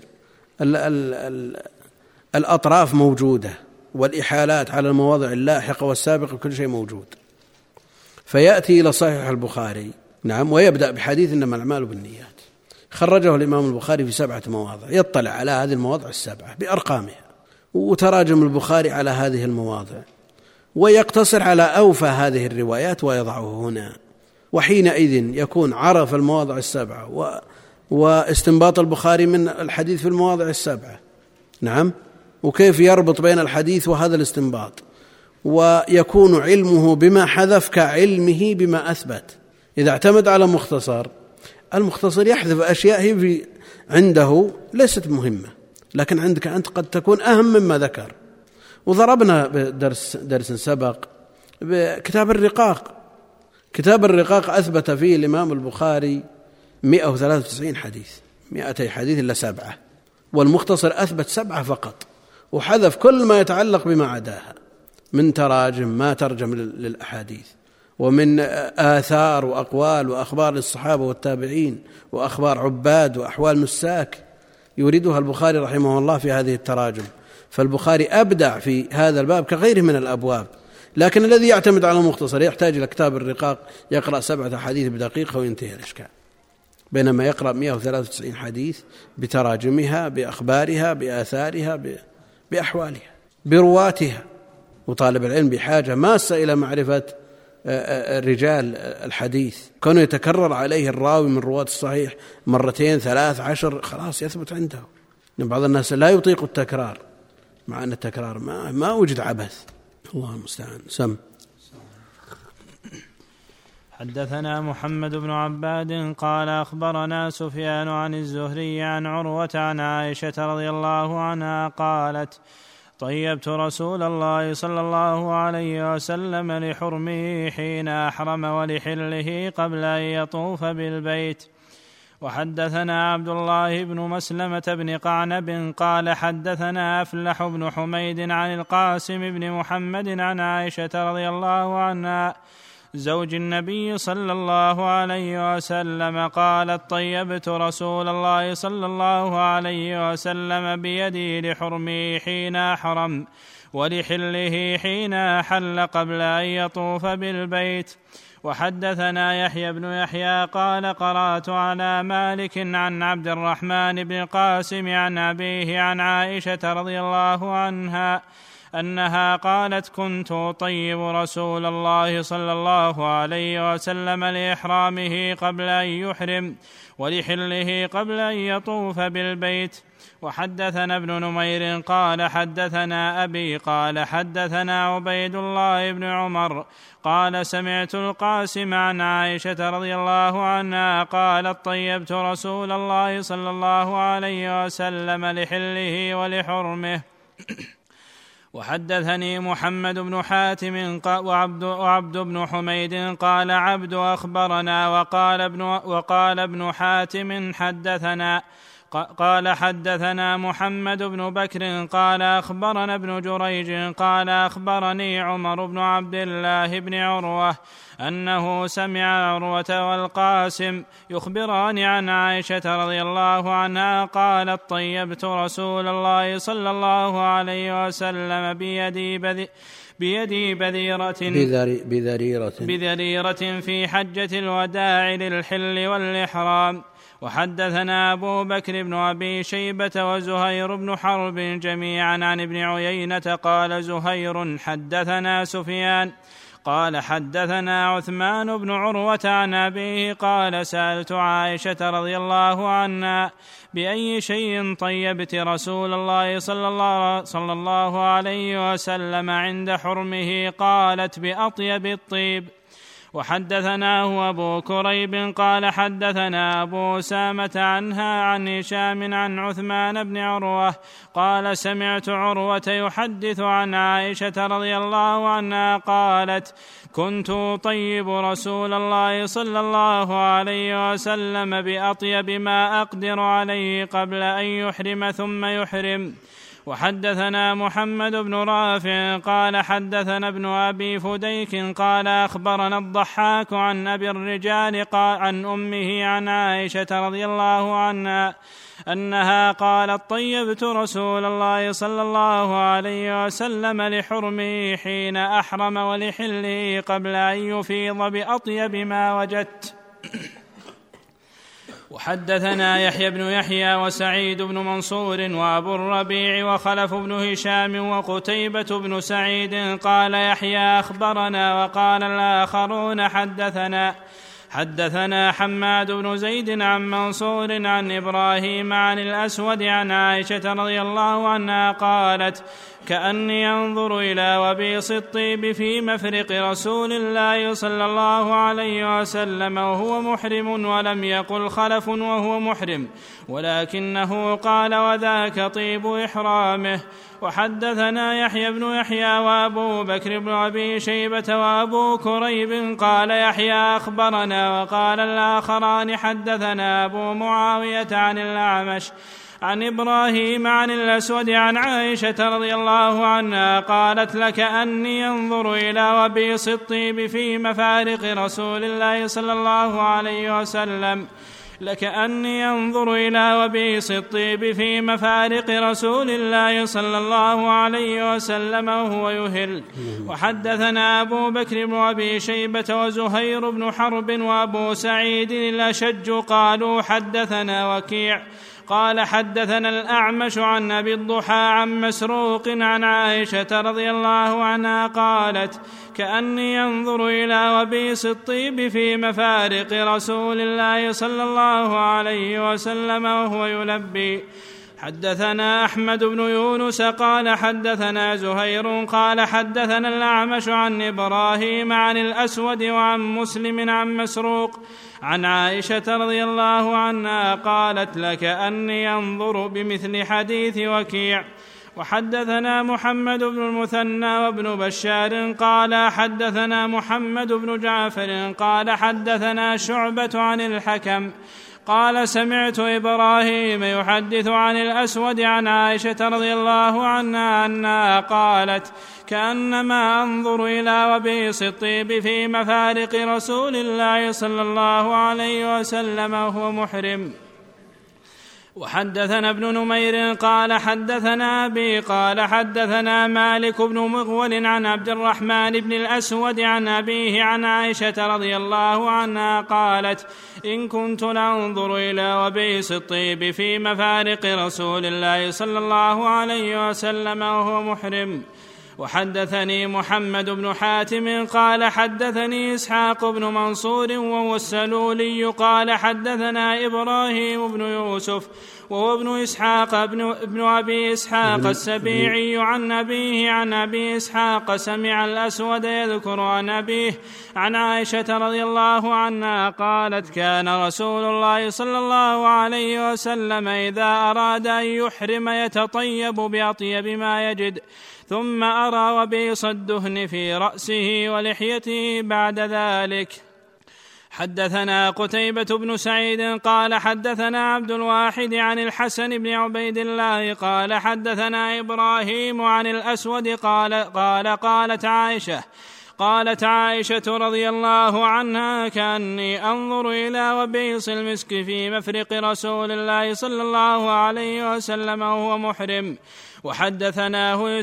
الأطراف موجودة والإحالات على المواضع اللاحقة والسابقة كل شيء موجود، فيأتي إلى صحيح البخاري نعم ويبدأ بحديث إنما الأعمال بالنيات. خرجه الإمام البخاري في 7 مواضع، يطلع على هذه المواضع 7 بأرقامها وتراجم البخاري على هذه المواضع، ويقتصر على أوفى هذه الروايات ويضعه هنا، وحينئذ يكون عرف المواضع 7 واستنباط البخاري من الحديث في المواضع 7 نعم، وكيف يربط بين الحديث وهذا الاستنباط، ويكون علمه بما حذف كعلمه بما أثبت. إذا اعتمد على مختصر، المختصر يحذف أشياء هي عنده ليست مهمة، لكن عندك أنت قد تكون أهم مما ذكر. وضربنا بدرس سبق بكتاب الرقاق. كتاب الرقاق أثبت فيه الإمام البخاري 193 حديث، 200 حديث إلا 7، والمختصر أثبت 7 فقط، وحذف كل ما يتعلق بما عداها من تراجم ما ترجم للأحاديث، ومن آثار وأقوال وأخبار للصحابة والتابعين وأخبار عباد وأحوال مساك يريدها البخاري رحمه الله في هذه التراجم. فالبخاري أبدع في هذا الباب كغيره من الأبواب، لكن الذي يعتمد على مختصر يحتاج إلى كتاب الرقاق يقرأ 7 حديث بدقيقة وينتهي الإشكال، بينما يقرأ 193 حديث بتراجمها بأخبارها بآثارها بأحوالها برواتها. وطالب العلم بحاجة ماسة إلى معرفة رجال الحديث، كونه يتكرر عليه الراوي من رواة الصحيح 2 3 10 خلاص يثبت عنده. بعض الناس لا يطيق التكرار، مع أن التكرار ما وجد عبث. الله المستعان. سم. حدثنا محمد بن عباد قال أخبرنا سفيان عن الزهري عن عروة عن عائشة رضي الله عنها قالت: طيبت رسول الله صلى الله عليه وسلم لحرمه حين أحرم ولحله قبل أن يطوف بالبيت. وحدثنا عبد الله بن مسلمة بن قعنب قال حدثنا أفلح بن حميد عن القاسم بن محمد عن عائشة رضي الله عنها زوج النبي صلى الله عليه وسلم قالت طيبت رسول الله صلى الله عليه وسلم بيدي لحرمه حين أحرم ولحله حين أحل قبل أن يطوف بالبيت. وحدثنا يحيى بن يحيى قال قرأت على مالك عن عبد الرحمن بن القاسم عن أبيه عن عائشة رضي الله عنها أنها قالت كنت أطيب رسول الله صلى الله عليه وسلم لإحرامه قبل أن يحرم ولحله قبل أن يطوف بالبيت. وحدثنا ابن نمير قال حدثنا أبي قال حدثنا عبيد الله بن عمر قال سمعت القاسم عن عائشة رضي الله عنها قالت طيبت رسول الله صلى الله عليه وسلم لحله ولحرمه. وحدثني محمد بن حاتم وعبد بن حميد قال عبد أخبرنا وقال ابن حاتم حدثنا قال حدثنا محمد بن بكر قال أخبرنا ابن جريج قال أخبرني عمر بن عبد الله بن عروة أنه سمع عروة والقاسم يخبران عن عائشة رضي الله عنها قالت طيبت رسول الله صلى الله عليه وسلم بيدي بذريرة في حجة الوداع للحل والإحرام. وحدثنا أبو بكر بن أبي شيبة وزهير بن حرب جميعا عن ابن عيينة قال زهير حدثنا سفيان قال حدثنا عثمان بن عروة عن أبيه قال سألت عائشة رضي الله عنها بأي شيء طيبت رسول الله صلى الله عليه وسلم عند حرمه قالت بأطيب الطيب. وحدثناه أبو كريب قال حدثنا أبو أسامة عنها عن هشام عن عثمان بن عروة قال سمعت عروة يحدث عن عائشة رضي الله عنها قالت كنت أطيب رسول الله صلى الله عليه وسلم بأطيب ما أقدر عليه قبل أن يحرم ثم يحرم. وحدثنا محمد بن رافع قال حدثنا ابن أبي فديك قال أخبرنا الضحاك عن أبي الرجال قال عن أمه عن عائشة رضي الله عنها أنها قالت طيبت رسول الله صلى الله عليه وسلم لحرمه حين أحرم ولحله قبل أن يفيض بأطيب ما وجدت. وحدثنا يحيى بن يحيى وسعيد بن منصور وأبو الربيع وخلف بن هشام وقتيبة بن سعيد قال يحيى أخبرنا وقال الآخرون حدثنا حماد بن زيد عن منصور عن إبراهيم عن الأسود عن عائشة رضي الله عنها قالت كأني أنظر إلى وبيص الطيب في مفرق رسول الله صلى الله عليه وسلم وهو محرم ولم يقل خلف وهو محرم ولكنه قال وذاك طيب إحرامه. وحدثنا يحيى بن يحيى وأبو بكر بن أبي شيبة وأبو كريب قال يحيى أخبرنا وقال الآخران حدثنا أبو معاوية عن الأعمش عن إبراهيم عن الأسود عن عائشة رضي الله عنها قالت لكأني أنظر إلى وبيص الطيب في مفارق رسول الله صلى الله عليه وسلم لكأني أنظر إلى وبيص الطيب في مفارق رسول الله صلى الله عليه وسلم وهو يهل. وحدثنا أبو بكر بن أبي شيبة وزهير بن حرب وأبو سعيد الأشج قالوا حدثنا وكيع قال حدثنا الأعمش عن أبي الضحى عن مسروق عن عائشة رضي الله عنها قالت كأني أنظر إلى وبيص الطيب في مفارق رسول الله صلى الله عليه وسلم وهو يلبي. حدثنا أحمد بن يونس قال حدثنا زهير قال حدثنا الأعمش عن إبراهيم عن الأسود وعن مسلم عن مسروق عن عائشة رضي الله عنها قالت لكأني أنظر بمثل حديث وكيع. وحدثنا محمد بن المثنى وابن بشار قال حدثنا محمد بن جعفر قال حدثنا شعبة عن الحكم قال سمعت إبراهيم يحدث عن الأسود عن عائشة رضي الله عنها أنها قالت كأنما أنظر إلى وبيص الطيب في مفارق رسول الله صلى الله عليه وسلم وهو محرم. وحدثنا ابن نمير قال حدثنا أبي قال حدثنا مالك بن مغول عن عبد الرحمن بن الأسود عن أبيه عن عائشة رضي الله عنها قالت إن كنت لأنظر إلى وبيص الطيب في مفارق رسول الله صلى الله عليه وسلم وهو محرم. وحدثني محمد بن حاتم قال حدثني إسحاق بن منصور وهو السلولي قال حدثنا إبراهيم بن يوسف وهو ابن إسحاق ابن أبي إسحاق السبيعي عن أبيه عن أبي إسحاق سمع الأسود يذكر عن أبيه عن عائشة رضي الله عنها قالت كان رسول الله صلى الله عليه وسلم إذا أراد أن يحرم يتطيب بأطيب ما يجد ثم أرى وبيص الدهن في رأسه ولحيته بعد ذلك. حدثنا قتيبة بن سعيد قال حدثنا عبد الواحد عن الحسن بن عبيد الله قال حدثنا إبراهيم عن الأسود قالت عائشة رضي الله عنها كأني أنظر إلى وبيص المسك في مفرق رسول الله صلى الله عليه وسلم وهو محرم. وحدثناه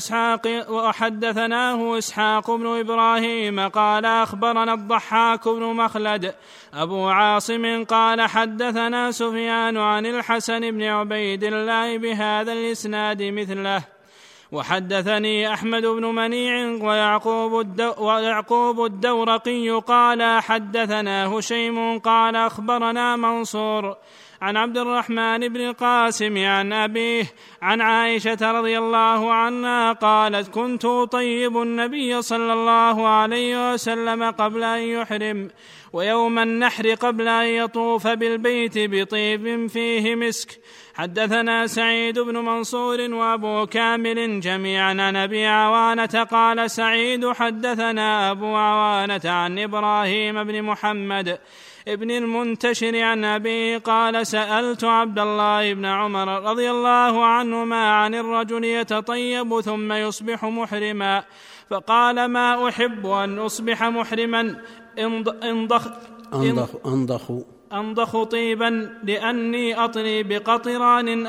إسحاق بن إبراهيم قال أخبرنا الضحاك بن مخلد أبو عاصم قال حدثنا سفيان عن الحسن بن عبيد الله بهذا الإسناد مثله. وحدثني أحمد بن منيع ويعقوب الدورقي قال حدثنا هشيم قال أخبرنا منصور عن عبد الرحمن بن القاسم عن أبيه عن عائشة رضي الله عنها قالت كنت أطيب النبي صلى الله عليه وسلم قبل أن يحرم ويوم النحر قبل أن يطوف بالبيت بطيب فيه مسك. حدثنا سعيد بن منصور وأبو كامل جميعا عن أبي عوانة قال سعيد حدثنا أبو عوانة عن إبراهيم بن محمد ابن المنتشر عن أبيه قال سألت عبد الله بن عمر رضي الله عنهما عن الرجل يتطيب ثم يصبح محرما فقال ما أحب أن أصبح محرما أنضخ طيبا لأني أطلي بقطران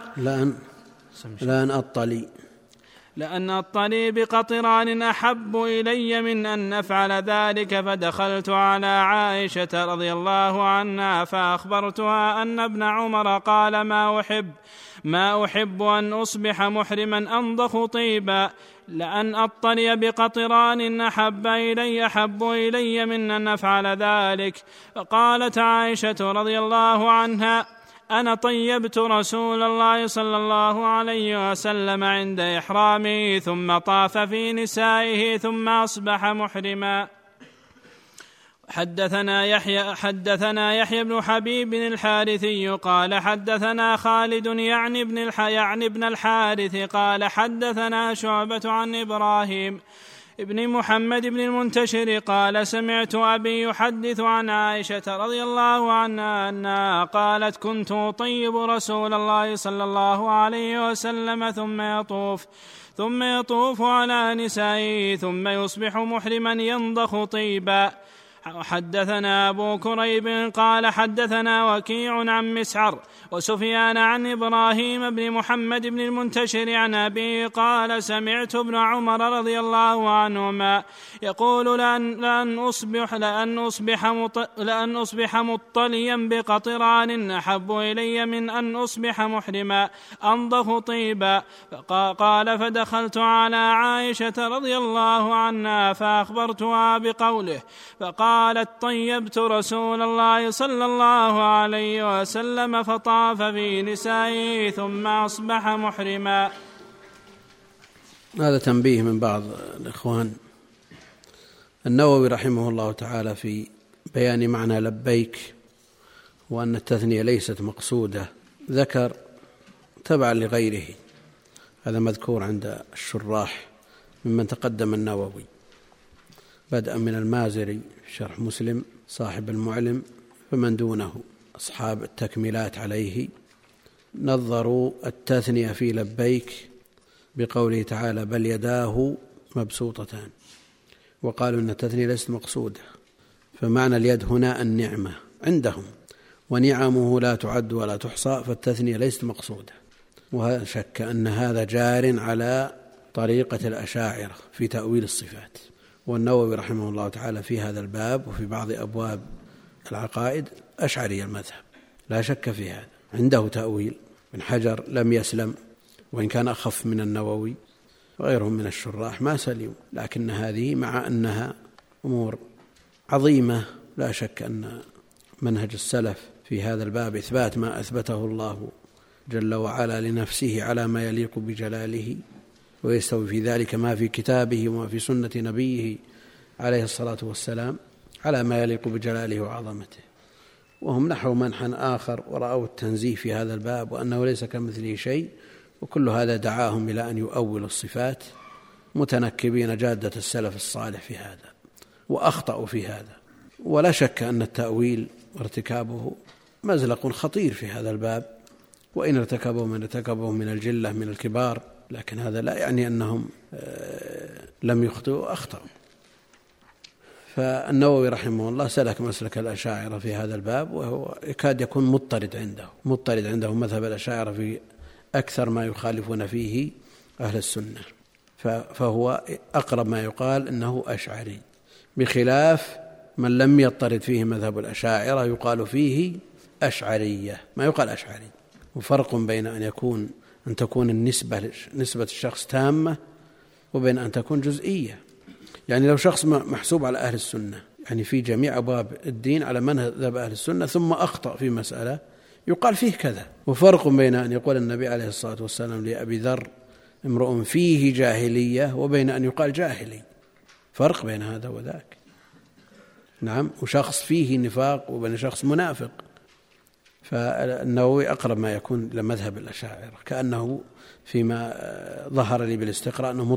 لأن أطلي بقطران أحب إلي من أن أفعل ذلك. فدخلت على عائشة رضي الله عنها فأخبرتها أن ابن عمر قال ما أحب أن أصبح محرما أنضخ طيبا لأن أطلي بقطران أحب إلي من أن أفعل ذلك. فقالت عائشة رضي الله عنها أنا طيبت رسول الله صلى الله عليه وسلم عند إحرامه ثم طاف في نسائه ثم أصبح محرما. حدثنا يحيى بن حبيب الحارثي قال حدثنا خالد يعني ابن الحارث قال حدثنا شعبة عن إبراهيم ابن محمد بن المنتشر قال سمعت أبي يحدث عن عائشة رضي الله عنها أنها قالت كنت أطيب رسول الله صلى الله عليه وسلم ثم يطوف على نسائه ثم يصبح محرما ينضخ طيبا. حدثنا أبو كريب قال حدثنا وكيع عن مسعر وسفيان عن إبراهيم بن محمد بن المنتشر عن أبيه قال سمعت ابن عمر رضي الله عنهما يقول لأن أصبح مطليا بقطران أحب إلي من أن أصبح محرما أنضخ طيبا. قال فدخلت على عائشة رضي الله عنها فأخبرتها بقوله فقالت طيبت رسول الله صلى الله عليه وسلم فطاف في نسائه ثم أصبح محرما. هذا تنبيه من بعض الإخوان. النووي رحمه الله تعالى في بيان معنى لبيك وأن التثنية ليست مقصودة ذكر تبعا لغيره هذا مذكور عند الشراح ممن تقدم النووي، بدءا من المازري في شرح مسلم صاحب المعلم، فمن دونه أصحاب التكميلات عليه نظروا التثنية في لبيك بقوله تعالى بل يداه مبسوطتان، وقالوا أن التثنية ليست مقصودة، فمعنى اليد هنا النعمة عندهم، ونعمه لا تعد ولا تحصى، فالتثنية ليست مقصودة. ولا شك أن هذا جار على طريقة الأشاعرة في تأويل الصفات، والنووي رحمه الله تعالى في هذا الباب وفي بعض أبواب العقائد أشعري المذهب، لا شك في هذا، عنده تأويل. ابن حجر لم يسلم، وإن كان أخف من النووي، وغيرهم من الشراح ما سلموا، لكن هذه مع أنها أمور عظيمة لا شك أن منهج السلف في هذا الباب إثبات ما أثبته الله جل وعلا لنفسه على ما يليق بجلاله، ويستوي في ذلك ما في كتابه وما في سنة نبيه عليه الصلاة والسلام على ما يليق بجلاله وعظمته. وهم نحو منحى آخر ورأوا التنزيه في هذا الباب وأنه ليس كمثله شيء، وكل هذا دعاهم إلى أن يؤولوا الصفات متنكبين جادة السلف الصالح في هذا، وأخطأوا في هذا. ولا شك أن التأويل وارتكابه مزلق خطير في هذا الباب، وإن ارتكبوا من ارتكبوا من الجلة من الكبار، لكن هذا لا يعني أنهم لم يخطئوا، أخطأوا. فالنووي رحمه الله سلك مسلك الأشاعرة في هذا الباب، وهو يكاد يكون مضطرد عنده مذهب الأشاعرة في أكثر ما يخالفون فيه أهل السنة، فهو أقرب ما يقال أنه أشعري، بخلاف من لم يضطرد فيه مذهب الأشاعرة يقال فيه أشعرية، ما يقال أشعري. وفرق بين أن تكون نسبة الشخص تامة، وبين أن تكون جزئية. يعني لو شخص محسوب على أهل السنة، يعني في جميع أبواب الدين على منهج أهل السنة، ثم أخطأ في مسألة يقال فيه كذا. وفرق بين أن يقول النبي عليه الصلاة والسلام لأبي ذر امرؤ فيه جاهلية، وبين أن يقال جاهلي، فرق بين هذا وذاك. نعم، وشخص فيه نفاق وبين شخص منافق. فالنووي أقرب ما يكون لمذهب الأشاعرة، كأنه فيما ظهر لي بالاستقراء أنه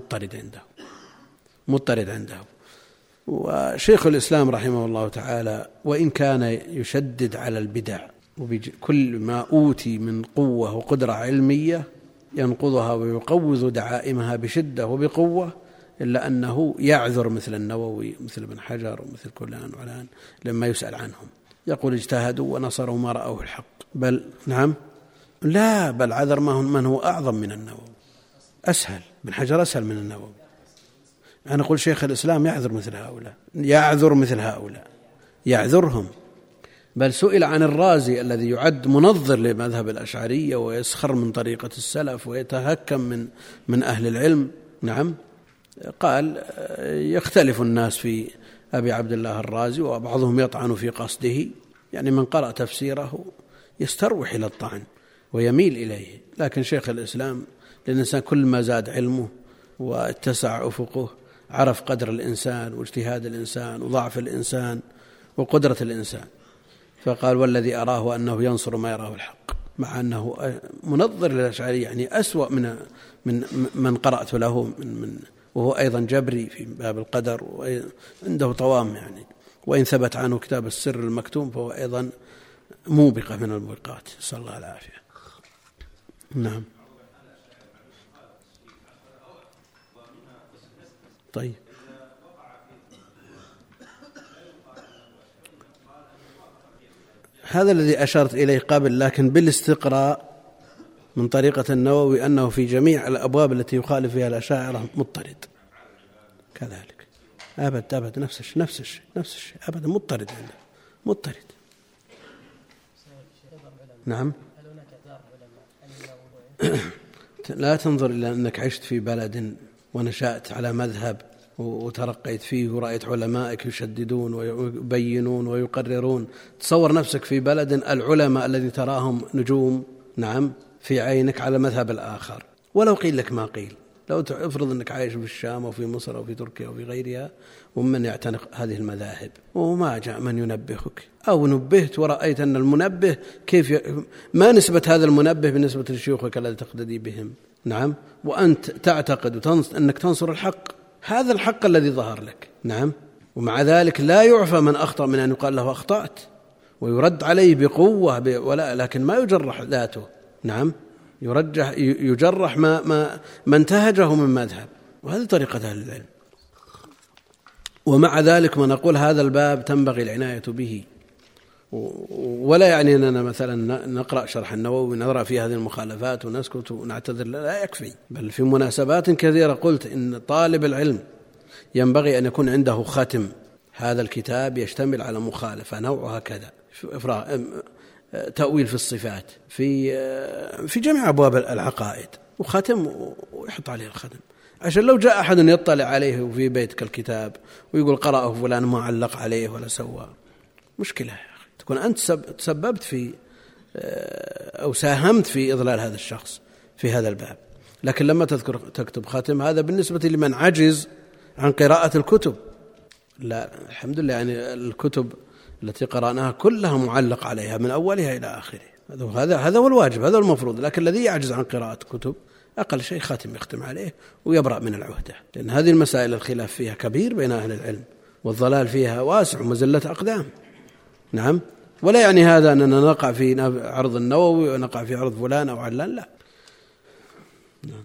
مضطرد عنده. وشيخ الإسلام رحمه الله تعالى وإن كان يشدد على البدع، وبكل ما أوتي من قوة وقدرة علمية ينقضها ويقوض دعائمها بشدة وبقوة، إلا أنه يعذر مثل النووي مثل ابن حجر ومثل كلان وعلان لما يسأل عنهم، يقول اجتهدوا ونصروا ما رأوه الحق. بل نعم، لا، بل عذر من هو أعظم من النووي، أسهل. ابن حجر أسهل من النووي. أنا أقول شيخ الإسلام يعذر مثل هؤلاء يعذرهم. بل سئل عن الرازي الذي يعد منظر لمذهب الأشعرية ويسخر من طريقة السلف ويتهكم من أهل العلم. نعم، قال يختلف الناس في أبي عبد الله الرازي، وبعضهم يطعن في قصده، يعني من قرأ تفسيره يستروح إلى الطعن ويميل إليه. لكن شيخ الإسلام للإنسان كل ما زاد علمه واتسع أفقه عرف قدر الإنسان واجتهاد الإنسان وضعف الإنسان وقدرة الإنسان، فقال والذي أراه أنه ينصر ما يراه الحق، مع أنه منظر للأشعري، يعني أسوأ من قرأت له وهو أيضا جبري في باب القدر، وعنده طوام يعني، وإن ثبت عنه كتاب السر المكتوم فهو أيضا موبقة من الموبقات، نسأل الله العافية. نعم. طيب، هذا الذي أشرت إليه قبل، لكن بالاستقراء من طريقة النووي أنه في جميع الأبواب التي يخالف فيها الأشاعرة مضطرد كذلك، أبد نفس الشيء أبدا مضطرد. نعم. لا تنظر إلى أنك عشت في بلد ونشأت على مذهب وترقيت فيه ورأيت علمائك يشددون ويبينون ويقررون، تصور نفسك في بلد العلماء الذي تراهم نجوم، نعم، في عينك على مذهب الآخر، ولو قيل لك ما قيل، لو افرض أنك عايش في الشام أو في مصر أو في تركيا أو في غيرها ومن يعتنق هذه المذاهب وما جاء من ينبهك، أو نبهت ورأيت أن المنبه كيف ما نسبة هذا المنبه بالنسبة لشيوخك الذي تقتدي بهم، نعم، وأنت تعتقد أنك تنصر الحق، هذا الحق الذي ظهر لك، نعم، ومع ذلك لا يعفى من أخطأ من أن يقال له أخطأت ويرد عليه بقوة لكن ما يجرح ذاته، نعم، يجرح ما انتهجه من مذهب، وهذه طريقة أهل العلم. ومع ذلك ما نقول هذا الباب تنبغي العناية به، ولا يعني أننا مثلا نقرأ شرح النووي ونرى في هذه المخالفات ونسكت ونعتذر، لا يكفي، بل في مناسبات كثيرة قلت إن طالب العلم ينبغي أن يكون عنده ختم، هذا الكتاب يشتمل على مخالفة نوعها كذا، تأويل في الصفات، في جميع أبواب العقائد، وختم ويحط عليه الختم، عشان لو جاء أحد يطلع عليه في بيتك الكتاب ويقول قرأه فلان ما علق عليه ولا سوى، مشكلة يا أخي، تكون أنت تسببت في أو ساهمت في إضلال هذا الشخص في هذا الباب. لكن لما تكتب ختم، هذا بالنسبة لمن عجز عن قراءة الكتب، لا الحمد لله، يعني الكتب التي قرأناها كلها معلق عليها من أولها إلى آخره، هذا هو الواجب، هذا هو المفروض. لكن الذي يعجز عن قراءة كتب أقل شيء ختم يختم عليه ويبرأ من العهدة، لأن هذه المسائل الخلاف فيها كبير بين أهل العلم، والضلال فيها واسع ومزلة أقدام، نعم، ولا يعني هذا أننا نقع في عرض النووي ونقع في عرض فلان أو علان، لا. نعم.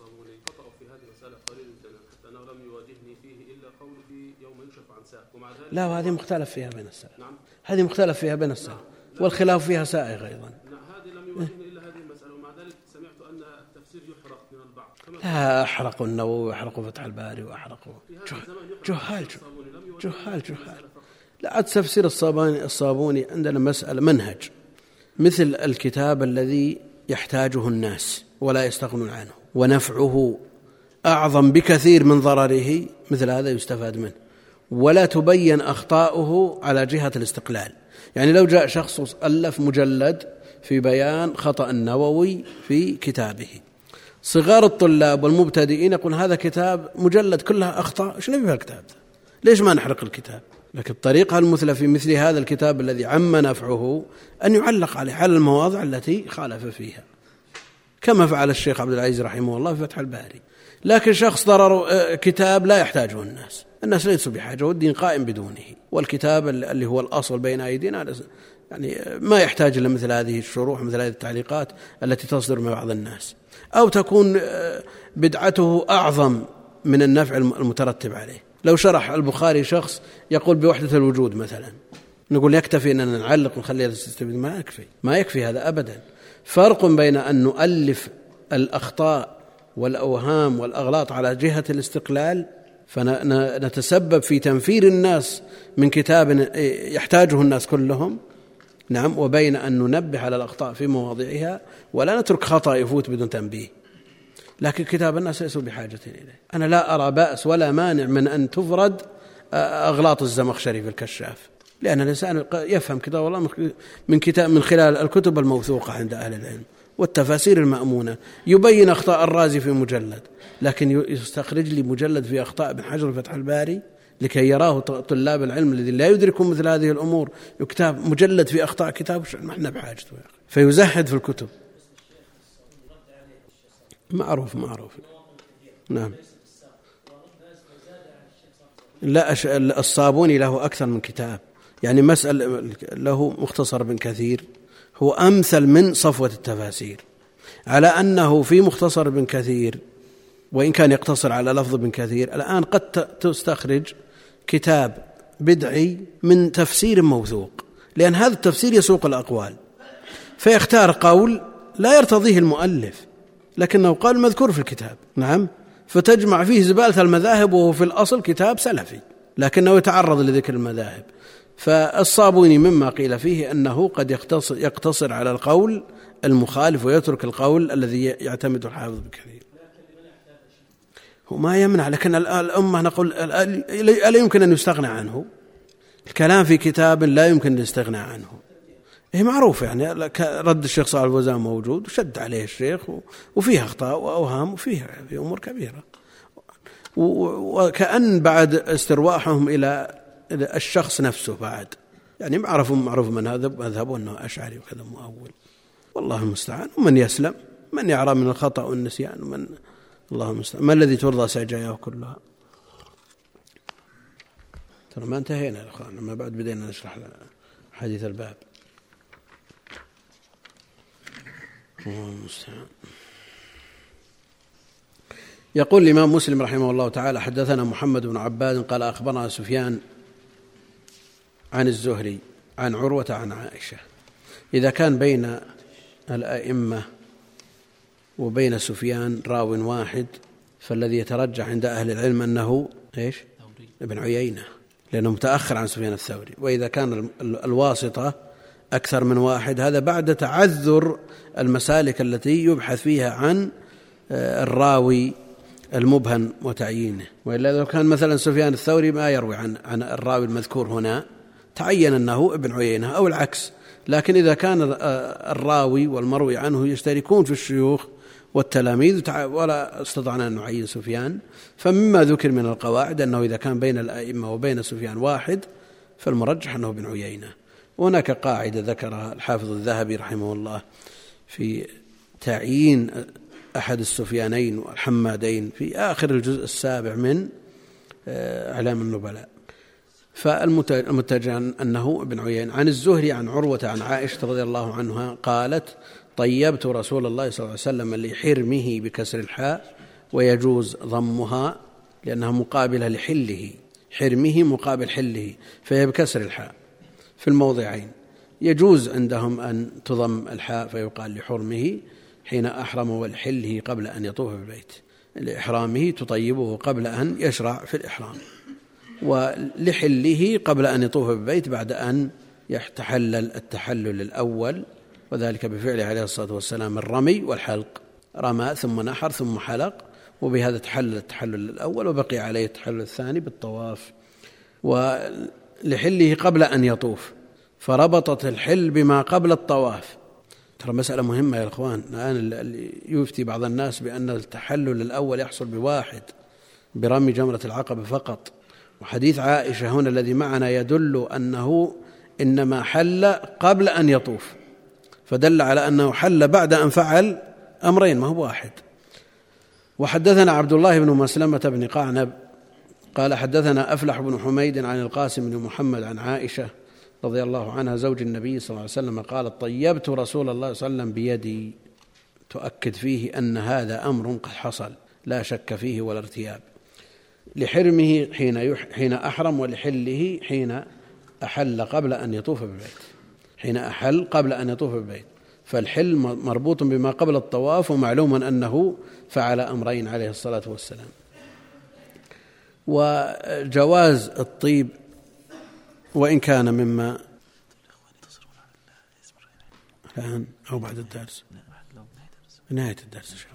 لا، وهذه مختلف فيها بين السلف، هذه مختلف فيها بين السلف، والخلاف فيها سائغ أيضا. هذه لم يواجهني إلا هذه المسألة، ومع ذلك سمعت أن التفسير يحرق من البعض. لا، أحرقوا النووي وأحرقوا فتح الباري وأحرقوا جهال. لا، عاد تفسير الصابوني عندنا مسألة منهج، مثل الكتاب الذي يحتاجه الناس ولا يستغنون عنه ونفعه أعظم بكثير من ضرره، مثل هذا يستفاد منه ولا تبين أخطاؤه على جهة الاستقلال. يعني لو جاء شخص ألف مجلد في بيان خطأ النووي في كتابه، صغار الطلاب والمبتدئين يقول هذا كتاب مجلد كلها أخطاء، إيش نبي الكتاب؟ ليش ما نحرق الكتاب؟ لكن الطريقة المثلى في مثل هذا الكتاب الذي عم نفعه أن يعلق عليه على المواضع التي خالف فيها، كما فعل الشيخ عبد العزيز رحمه الله في فتح الباري. لكن شخص ضرر كتاب لا يحتاجه الناس ليسوا بحاجة، والدين قائم بدونه، والكتاب اللي هو الأصل بين أيدينا يعني ما يحتاج إلى مثل هذه الشروح، مثل هذه التعليقات التي تصدر من بعض الناس، أو تكون بدعته أعظم من النفع المترتب عليه. لو شرح البخاري شخص يقول بوحدة الوجود مثلا، نقول يكتفي أننا نعلق ونخلي هذا تستفيد؟ ما يكفي هذا أبدا. فرق بين أن نؤلف الأخطاء والأوهام والأغلاط على جهة الاستقلال فنتسبب في تنفير الناس من كتاب يحتاجه الناس كلهم، نعم، وبين أن ننبه على الأخطاء في مواضعها ولا نترك خطأ يفوت بدون تنبيه. لكن كتاب الناس ليسوا بحاجة إليه. أنا لا أرى بأس ولا مانع من أن تفرد أغلاط الزمخشري في الكشاف، لأن الإنسان يفهم كتاب الله من خلال الكتب الموثوقة عند أهل العلم والتفاسير المأمونة. يبين أخطاء الرازي في مجلد، لكن يستخرج لي مجلد في أخطاء ابن حجر فتح الباري لكي يراه طلاب العلم الذي لا يدركون مثل هذه الأمور، يكتب مجلد في أخطاء كتاب، ما احنا بحاجته يا أخي، فيزهد في الكتب. معروف. نعم. لا، الصابوني له أكثر من كتاب، يعني مسألة له مختصر بن كثير، هو أمثل من صفوة التفاسير، على أنه في مختصر بن كثير وإن كان يقتصر على لفظ بن كثير، الآن قد تستخرج كتاب بدعي من تفسير موثوق، لأن هذا التفسير يسوق الأقوال، فيختار قول لا يرتضيه المؤلف لكنه قال مذكور في الكتاب، نعم، فتجمع فيه زبالة المذاهب، وهو في الأصل كتاب سلفي لكنه يتعرض لذكر المذاهب. فالصابوني مما قيل فيه أنه قد يقتصر على القول المخالف ويترك القول الذي يعتمد الحافظ بكثير. هو ما يمنع، لكن الأمة نقول ألا يمكن أن يستغنى عنه؟ الكلام في كتاب لا يمكن أن يستغنى عنه، هي معروف يعني رد الشيخ صالح الفوزان موجود وشد عليه الشيخ وفيها أخطاء وأوهام وفيها أمور كبيرة، وكأن بعد استرواحهم إلى الشخص نفسه بعد يعني معروف من هذا مذهبه أنه أشعري وكذا مؤول، والله المستعان. ومن يسلم من يعرى من الخطأ والنسيان ومن الله المستعان. ما الذي ترضى سجاياه كلها؟ ترى ما انتهينا يا أخوان، ما بعد بدينا نشرح حديث الباب. الله المستعان. يقول الإمام مسلم رحمه الله تعالى: حدثنا محمد بن عباد قال أخبرنا سفيان عن الزهري عن عروة عن عائشة. إذا كان بين الأئمة وبين سفيان راو واحد فالذي يترجح عند أهل العلم أنه إيش؟ ابن عيينة، لأنه متأخر عن سفيان الثوري. وإذا كان الواسطة أكثر من واحد هذا بعد تعذر المسالك التي يبحث فيها عن الراوي المبهم وتعيينه. وإلا لو كان مثلا سفيان الثوري ما يروي عن الراوي المذكور هنا تعين أنه ابن عيينة أو العكس. لكن إذا كان الراوي والمروي عنه يشتركون في الشيوخ والتلاميذ ولا استطعنا أن نعين سفيان، فمما ذكر من القواعد أنه إذا كان بين الأئمة وبين سفيان واحد فالمرجح أنه ابن عيينة. وهناك قاعدة ذكرها الحافظ الذهبي رحمه الله في تعيين أحد السفيانين والحمادين في آخر الجزء 7 من أعلام النبلاء، فالمتجه أنه ابن عيينة. عن الزهري عن عروة عن عائشة رضي الله عنها قالت: طيبت رسول الله صلى الله عليه وسلم لحرمه بكسر الحاء ويجوز ضمها لأنها مقابلة لحله، حرمه مقابل حله فهي بكسر الحاء في الموضعين. يجوز عندهم أن تضم الحاء فيقال لحرمه حين أحرم ولحله قبل أن يطوف بالبيت، لإحرامه تطيبه قبل أن يشرع في الإحرام، ولحله قبل أن يطوف بالبيت بعد أن يتحلل التحلل الأول، وذلك بفعله عليه الصلاة والسلام الرمي والحلق، رمى ثم نحر ثم حلق، وبهذا تحلل التحلل الأول وبقي عليه التحلل الثاني بالطواف. ولحله قبل أن يطوف فربطت الحل بما قبل الطواف. ترى مسألة مهمة يا أخوان. الآن يفتي بعض الناس بأن التحلل الأول يحصل بواحد برمي جمرة العقبة فقط، وحديث عائشة هنا الذي معنا يدل أنه إنما حل قبل أن يطوف، فدل على أنه حل بعد أن فعل أمرين ما هو واحد. وحدثنا عبد الله بن مسلمة بن قعنب قال حدثنا أفلح بن حميد عن القاسم بن محمد عن عائشة رضي الله عنها زوج النبي صلى الله عليه وسلم قالت: طيبت رسول الله صلى الله عليه وسلم بيدي، تؤكد فيه أن هذا أمر قد حصل لا شك فيه ولا ارتياب، لحرمه حين أحرم ولحله حين أحل قبل أن يطوف بالبيت، حين أحل قبل أن يطوف بالبيت، فالحل مربوط بما قبل الطواف، ومعلوم أنه فعل أمرين عليه الصلاة والسلام. وجواز الطيب وإن كان مما الآن أو بعد الدرس، نهاية الدرس إن شاء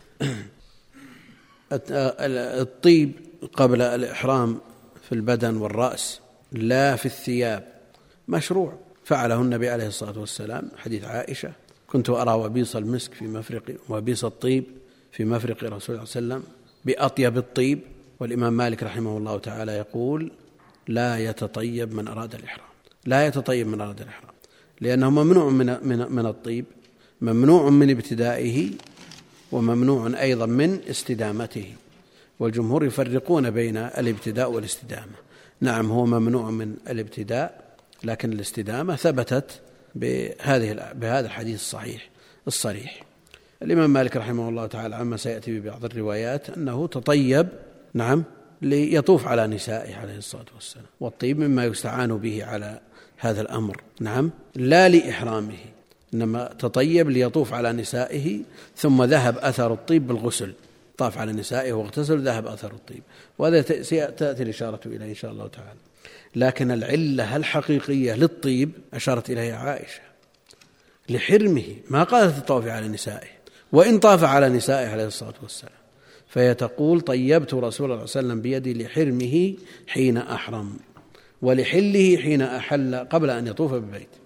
الله. الطيب قبل الإحرام في البدن والرأس لا في الثياب مشروع، فعله النبي عليه الصلاة والسلام. حديث عائشة: كنت أرى وبيص المسك في مفرق وبيص الطيب في مفرق رسول الله صلى الله عليه وسلم بأطيب الطيب. والإمام مالك رحمه الله تعالى يقول: لا يتطيب من أراد الإحرام، لا يتطيب من أراد الإحرام، لأنه ممنوع من الطيب، ممنوع من ابتدائه، وممنوع أيضا من استدامته. والجمهور يفرقون بين الابتداء والاستدامة. نعم هو ممنوع من الابتداء، لكن الاستدامة ثبتت بهذا الحديث الصريح. الإمام مالك رحمه الله تعالى عما سيأتي ببعض الروايات أنه تطيب نعم ليطوف على نسائه عليه الصلاة والسلام، والطيب مما يستعان به على هذا الأمر، نعم لا لإحرامه، إنما تطيب ليطوف على نسائه ثم ذهب أثر الطيب بالغسل، طاف على نسائه واغتسل ذهب أثر الطيب، وهذا تأتي الإشارة إليه إن شاء الله تعالى. لكن العلة الحقيقية للطيب أشارت إليها عائشة لحرمه، ما قالت الطواف على نسائه، وإن طاف على نسائه عليه الصلاة والسلام، فهي تقول: طيبت رسول الله صلى الله عليه وسلم بيدي لحرمه حين أحرم ولحله حين أحل قبل أن يطوف بالبيت.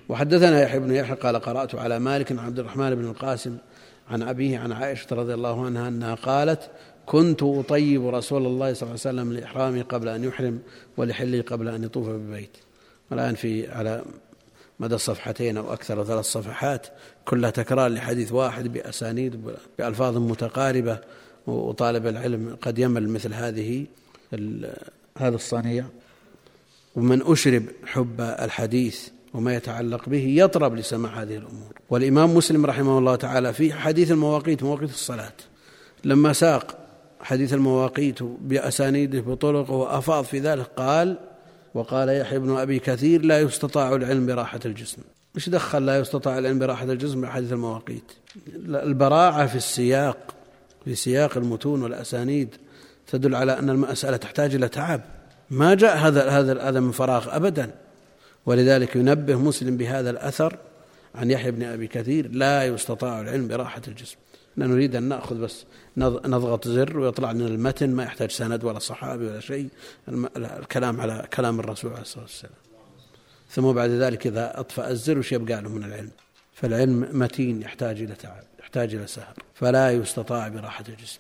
وحدثنا يحيى بن يحيى قال قرأت على مالك عن عبد الرحمن بن القاسم عن أبيه عن عائشة رضي الله عنها أنها قالت كنت أطيب رسول الله صلى الله عليه وسلم لإحرامه قبل أن يحرم ولحله قبل أن يطوف بالبيت. والآن على مدى الصفحتين أو أكثر 3 صفحات كلها تكرار لحديث واحد بأسانيد بألفاظ متقاربة، وطالب العلم قد يمل مثل هذا الصنيع. ومن أشرب حب الحديث وما يتعلق به يطرب لسماع هذه الأمور. والإمام مسلم رحمه الله تعالى في حديث المواقيت، مواقيت الصلاة، لما ساق حديث المواقيت بأسانيده بطرق وأفاض في ذلك قال: وقال يحيى بن أبي كثير لا يستطاع العلم براحة الجسم. مش دخل لا يستطاع العلم براحة الجسم بحديث المواقيت؟ البراعة في سياق المتون والأسانيد تدل على أن المسألة تحتاج إلى تعب، ما جاء هذا من فراغ أبدا. ولذلك ينبه مسلم بهذا الأثر عن يحيى بن أبي كثير لا يستطاع العلم براحة الجسم. نريد أن نأخذ بس نضغط زر ويطلع لنا المتن، ما يحتاج سند ولا صحابي ولا شيء، الكلام على كلام الرسول عليه الصلاة والسلام. ثم بعد ذلك إذا أطفأ الزر وش يبقى له من العلم؟ فالعلم متين، يحتاج إلى تعب، يحتاج إلى سهر، فلا يستطاع براحة الجسم.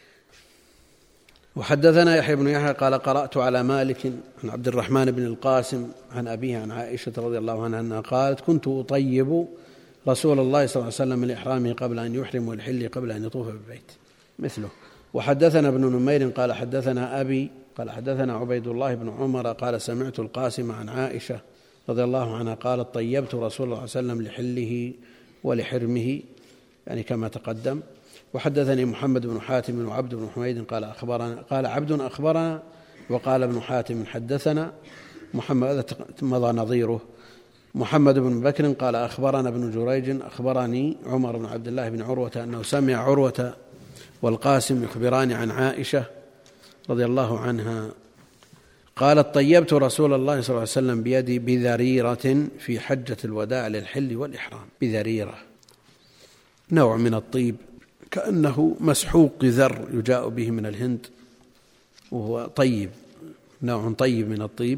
وحدثنا يحيى بن يحيى قال قرأت على مالك عن عبد الرحمن بن القاسم عن أبيه عن عائشة رضي الله عنها أنها قالت كنت أطيب رسول الله صلى الله عليه وسلم لإحرامه قبل أن يحرم والحل قبل أن يطوف بالبيت مثله. وحدثنا ابن نمير قال حدثنا أبي قال حدثنا عبيد الله بن عمر قال سمعت القاسم عن عائشة رضي الله عنها قالت طيبت رسول الله صلى الله عليه وسلم لحله ولحرمه، يعني كما تقدم. وحدثني محمد بن حاتم وعبد بن حميد قال عبد أخبرنا وقال ابن حاتم حدثنا محمد مضى نظيره. محمد بن بكر قال أخبرنا ابن جريج أخبرني عمر بن عبد الله بن عروة أنه سمع عروة والقاسم يخبران عن عائشة رضي الله عنها قالت طيبت رسول الله صلى الله عليه وسلم بيدي بذريرة في حجة الوداع للحل والإحرام. بذريرة نوع من الطيب كأنه مسحوق ذر يجاء به من الهند، وهو طيب، نوع طيب من الطيب.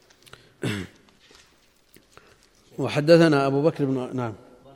وحدثنا أبو بكر بن نعم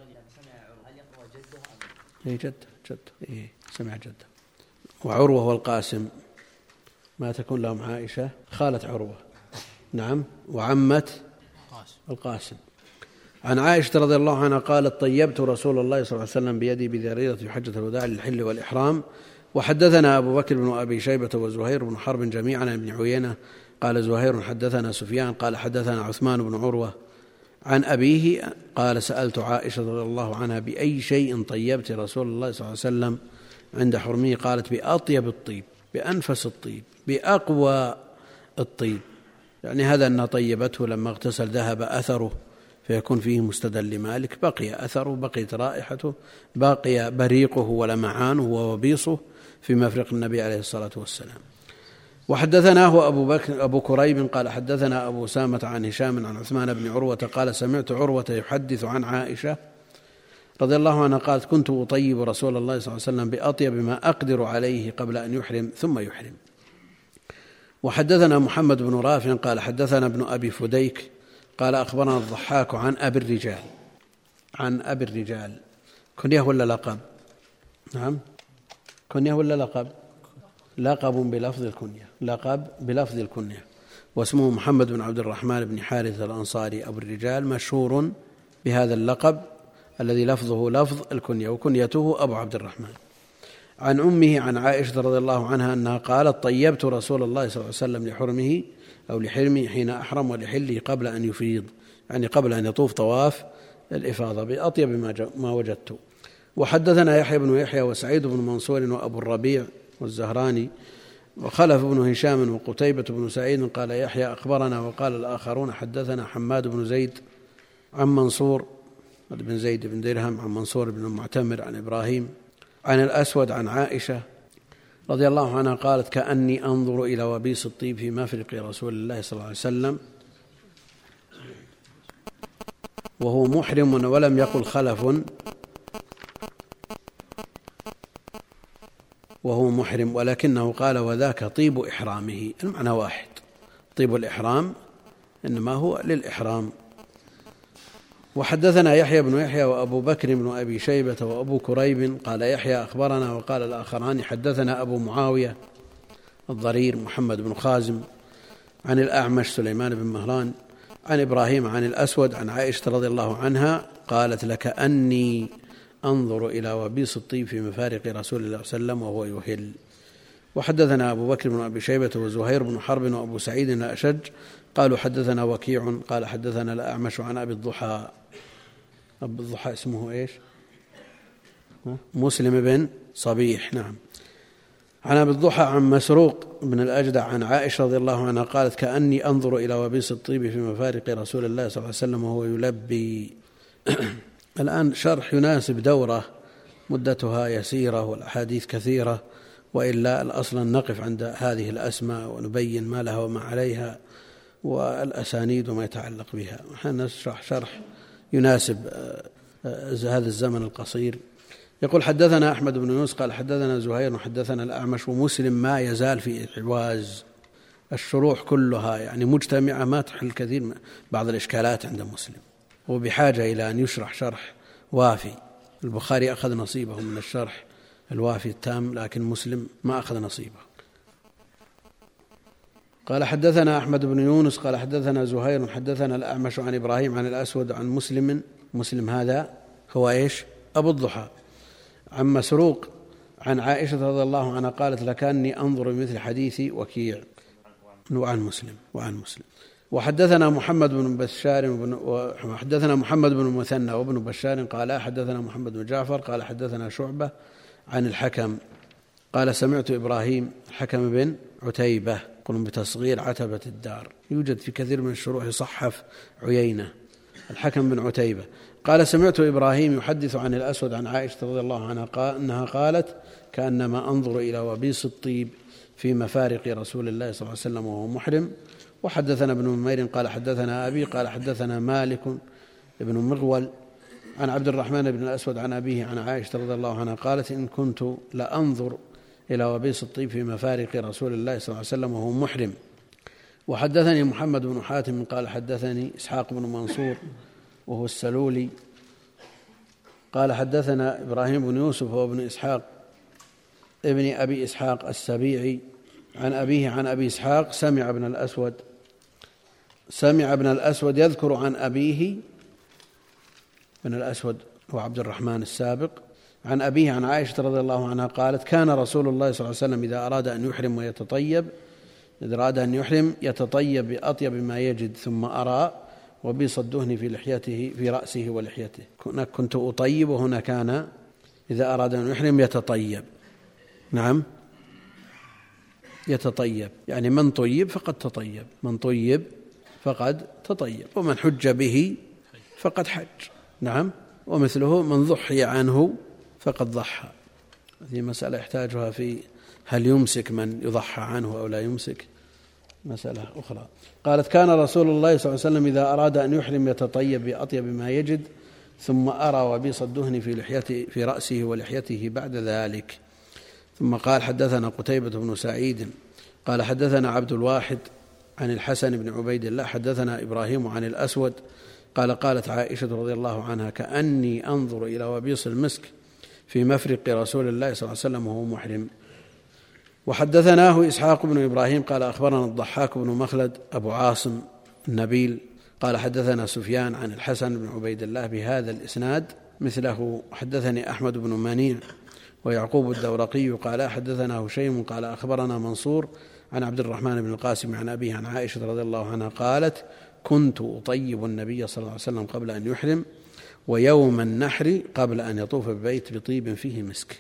جد سمع جده. وعروة والقاسم ما تكون لهم عائشة خالة عروة، نعم، وعمة القاسم. عن عائشة رضي الله عنها قالت طيبت رسول الله صلى الله عليه وسلم بيدي بذريرة في حجة الوداع للحل والإحرام. وحدثنا أبو بكر بن أبي شيبة وزهير بن حرب جميعا عن ابن عيينة قال زهير حدثنا سفيان قال حدثنا عثمان بن عروة عن أبيه قال سألت عائشة رضي الله عنها بأي شيء طيبت رسول الله صلى الله عليه وسلم عند حرمه؟ قالت بأطيب الطيب، بأنفس الطيب، بأقوى الطيب، يعني هذا أنها طيبته لما اغتسل ذهب أثره فيكون فيه مستدل لمالك، بقي أثره، بقيت رائحته، بقي بريقه ولمعانه ووبيصه في مفرق النبي عليه الصلاة والسلام. وحدثناه أبو كريب قال حدثنا أبو سامة عن هشام عن عثمان بن عروة قال سمعت عروة يحدث عن عائشة رضي الله عنها قالت كنت أطيب رسول الله صلى الله عليه وسلم بأطيب ما أقدر عليه قبل أن يحرم ثم يحرم. وحدثنا محمد بن رافع قال حدثنا ابن أبي فديك قال أخبرنا الضحاك عن أبي الرجال كنية ولا لقب؟ نعم كنية ولا لقب؟ لقب بلفظ الكنية. واسمه محمد بن عبد الرحمن بن حارث الأنصاري أبو الرجال، مشهور بهذا اللقب الذي لفظه لفظ الكنية، وكنيته أبو عبد الرحمن. عن أمه عن عائشة رضي الله عنها أنها قالت طيبت رسول الله صلى الله عليه وسلم لحرمه أو لحرمه حين أحرم ولحله قبل أن يفيض، يعني قبل أن يطوف طواف الإفاضة، بأطيب ما وجدت. وحدثنا يحيى بن يحيى وسعيد بن منصور وأبو الربيع والزهراني وخلف بن هشام وقتيبة بن سعيد قال يحيى أخبرنا، وقال الآخرون حدثنا حماد بن زيد عن منصور بن زيد بن درهم عن منصور بن المعتمر عن إبراهيم عن الأسود عن عائشة رضي الله عنها قالت كأني أنظر إلى وبيص الطيب في مفرق رسول الله صلى الله عليه وسلم وهو محرم، ولم يقل خلف وهو محرم، ولكنه قال وذاك طيب إحرامه، المعنى واحد، طيب الإحرام إنما هو للإحرام. وحدثنا يحيى بن يحيى وأبو بكر بن أبي شيبة وأبو كريب قال يحيى أخبرنا، وقال الآخران حدثنا أبو معاوية الضرير محمد بن خازم عن الأعمش سليمان بن مهران عن إبراهيم عن الأسود عن عائشة رضي الله عنها قالت لكأني أنظر إلى وبيص الطيب في مفارق رسول الله صلى الله عليه وسلم وهو يهل. وحدثنا أبو بكر بن أبي شيبة وزهير بن حرب وأبو سعيد الأشج قالوا حدثنا وكيع قال حدثنا الأعمش عن أبي الضحى. أبي الضحى اسمه إيش؟ مسلم بن صبيح. نعم. عن أبي الضحى عن مسروق بن الأجدع عن عائشة رضي الله عنها قالت كأني أنظر إلى وبيص الطيب في مفارق رسول الله صلى الله عليه وسلم وهو يلبي. الآن شرح يناسب دورة مدتها يسيرة والأحاديث كثيرة، وإلا الأصل أن نقف عند هذه الأسماء ونبين ما لها وما عليها والأسانيد وما يتعلق بها. نحن نشرح شرح يناسب هذا الزمن القصير. يقول حدثنا أحمد بن يونس قال حدثنا زهير وحدثنا الأعمش. ومسلم ما يزال في إعواز، الشروح كلها يعني مجتمعة ما تحل كثير بعض الإشكالات عند مسلم، وبحاجة إلى أن يشرح شرح وافي. البخاري أخذ نصيبه من الشرح الوافي التام، لكن مسلم ما أخذ نصيبه. قال حدثنا أحمد بن يونس قال حدثنا زهير وحدثنا الأعمش عن إبراهيم عن الأسود عن مسلم هذا هو إيش؟ أبو الضحى. عن مسروق عن عائشة رضي الله عنها قالت لكأني أنظر مثل حديث وكيع. وعن مسلم. وحدثنا محمد بن بشار وحدثنا محمد بن المثنى وابن بشار قال حدثنا محمد بن جعفر قال حدثنا شعبة عن الحكم قال سمعت إبراهيم الحكم بن عتيبة قلنا بتصغير عتبة الدار، يوجد في كثير من الشروح صحف عيينة الحكم بن عتيبة قال سمعت إبراهيم يحدث عن الأسود عن عائشة رضي الله عنها أنها قالت كأنما أنظر إلى وبيص الطيب في مفارق رسول الله صلى الله عليه وسلم وهو محرم. وحدثنا ابن نمير قال حدثنا أبي قال حدثنا مالك ابن مغول عن عبد الرحمن بن الأسود عن أبيه عن عائشة رضي الله عنها قالت إن كنت لأنظر إلى وبيص الطيب في مفارق رسول الله صلى الله عليه وسلم وهو محرم. وحدثني محمد بن حاتم قال حدثني إسحاق بن منصور وهو السلولي قال حدثنا إبراهيم بن يوسف وابن إسحاق ابن أبي إسحاق السبيعي عن أبيه عن أبي إسحاق سمع ابن الأسود يذكر عن أبيه بن الأسود وعبد الرحمن السابق عن أبيه عن عائشة رضي الله عنها قالت كان رسول الله صلى الله عليه وسلم إذا أراد أن يحرم يتطيب بأطيب ما يجد ثم أرى وبيص الدهن في رأسه ولحيته. هناك كنت أطيب وهنا كان إذا أراد أن يحرم يتطيب. نعم يتطيب يعني من طيب فقد تطيب ومن حج به فقد حج. نعم. ومثله من ضحي عنه فقد ضحى. هذه مسألة يحتاجها في هل يمسك من يضحى عنه أو لا يمسك، مسألة أخرى. قالت كان رسول الله صلى الله عليه وسلم إذا أراد أن يحرم يتطيب بأطيب ما يجد ثم أرى وبيص الدهن في رأسه ولحيته بعد ذلك. ثم قال حدثنا قتيبة بن سعيد قال حدثنا عبد الواحد عن الحسن بن عبيد الله حدثنا إبراهيم عن الأسود قالت عائشة رضي الله عنها كأني أنظر إلى وبيص المسك في مفرق رسول الله صلى الله عليه وسلم وهو محرم. وحدثناه إسحاق بن إبراهيم قال أخبرنا الضحاك بن مخلد أبو عاصم النبيل قال حدثنا سفيان عن الحسن بن عبيد الله بهذا الإسناد مثله. حدثني أحمد بن منيع ويعقوب الدورقي قال حدثنا هشيم قال أخبرنا منصور عن عبد الرحمن بن القاسم عن أبيه عن عائشة رضي الله عنها قالت كنت أطيب النبي صلى الله عليه وسلم قبل أن يحرم ويوم النحر قبل أن يطوف ببيت بطيب فيه مسك.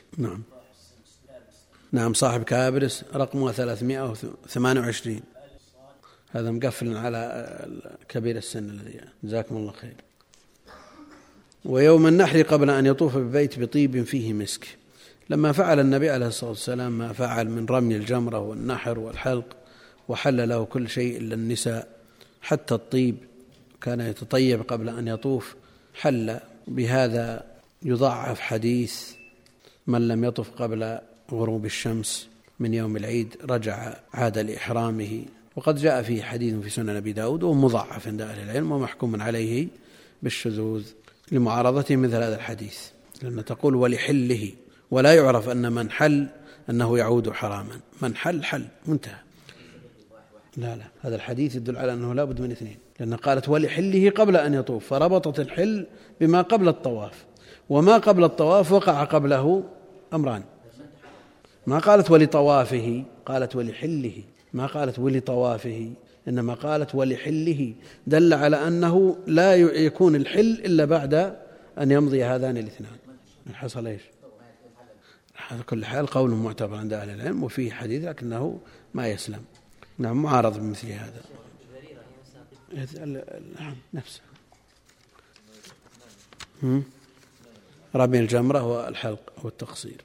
نعم صاحب كابرس رقمه 328. هذا مقفل على كبير السن الذي جزاكم الله خير. ويوم النحر قبل أن يطوف ببيت بطيب فيه مسك. لما فعل النبي عليه الصلاة والسلام ما فعل من رمي الجمرة والنحر والحلق وحل له كل شيء إلا النساء حتى الطيب كان يتطيب قبل أن يطوف حل. بهذا يضعف حديث من لم يطف قبل غروب الشمس من يوم العيد عاد لإحرامه، وقد جاء فيه حديث في سنن أبي داود ومضعف عند أهل العلم ومحكوم عليه بالشذوذ لمعارضته مثل هذا الحديث، لأن تقول ولحله، ولا يعرف أن من حل أنه يعود حراما، من حل منتهى. لا هذا الحديث يدل على أنه لا بد من اثنين، لأن قالت ولحله قبل أن يطوف، فربطت الحل بما قبل الطواف، وما قبل الطواف وقع قبله أمران. ما قالت ولطوافه، قالت ولحله، ما قالت ولطوافه، إنما قالت ولحله، دل على أنه لا يكون الحل إلا بعد أن يمضي هذان الاثنان. حصل إيش؟ على كل حال قول معتبر عند أهل العلم، وفيه حديث لكنه ما يسلم. نعم، معارض بمثل هذا. نعم نفسه رمي الجمرة والحلق والتقصير.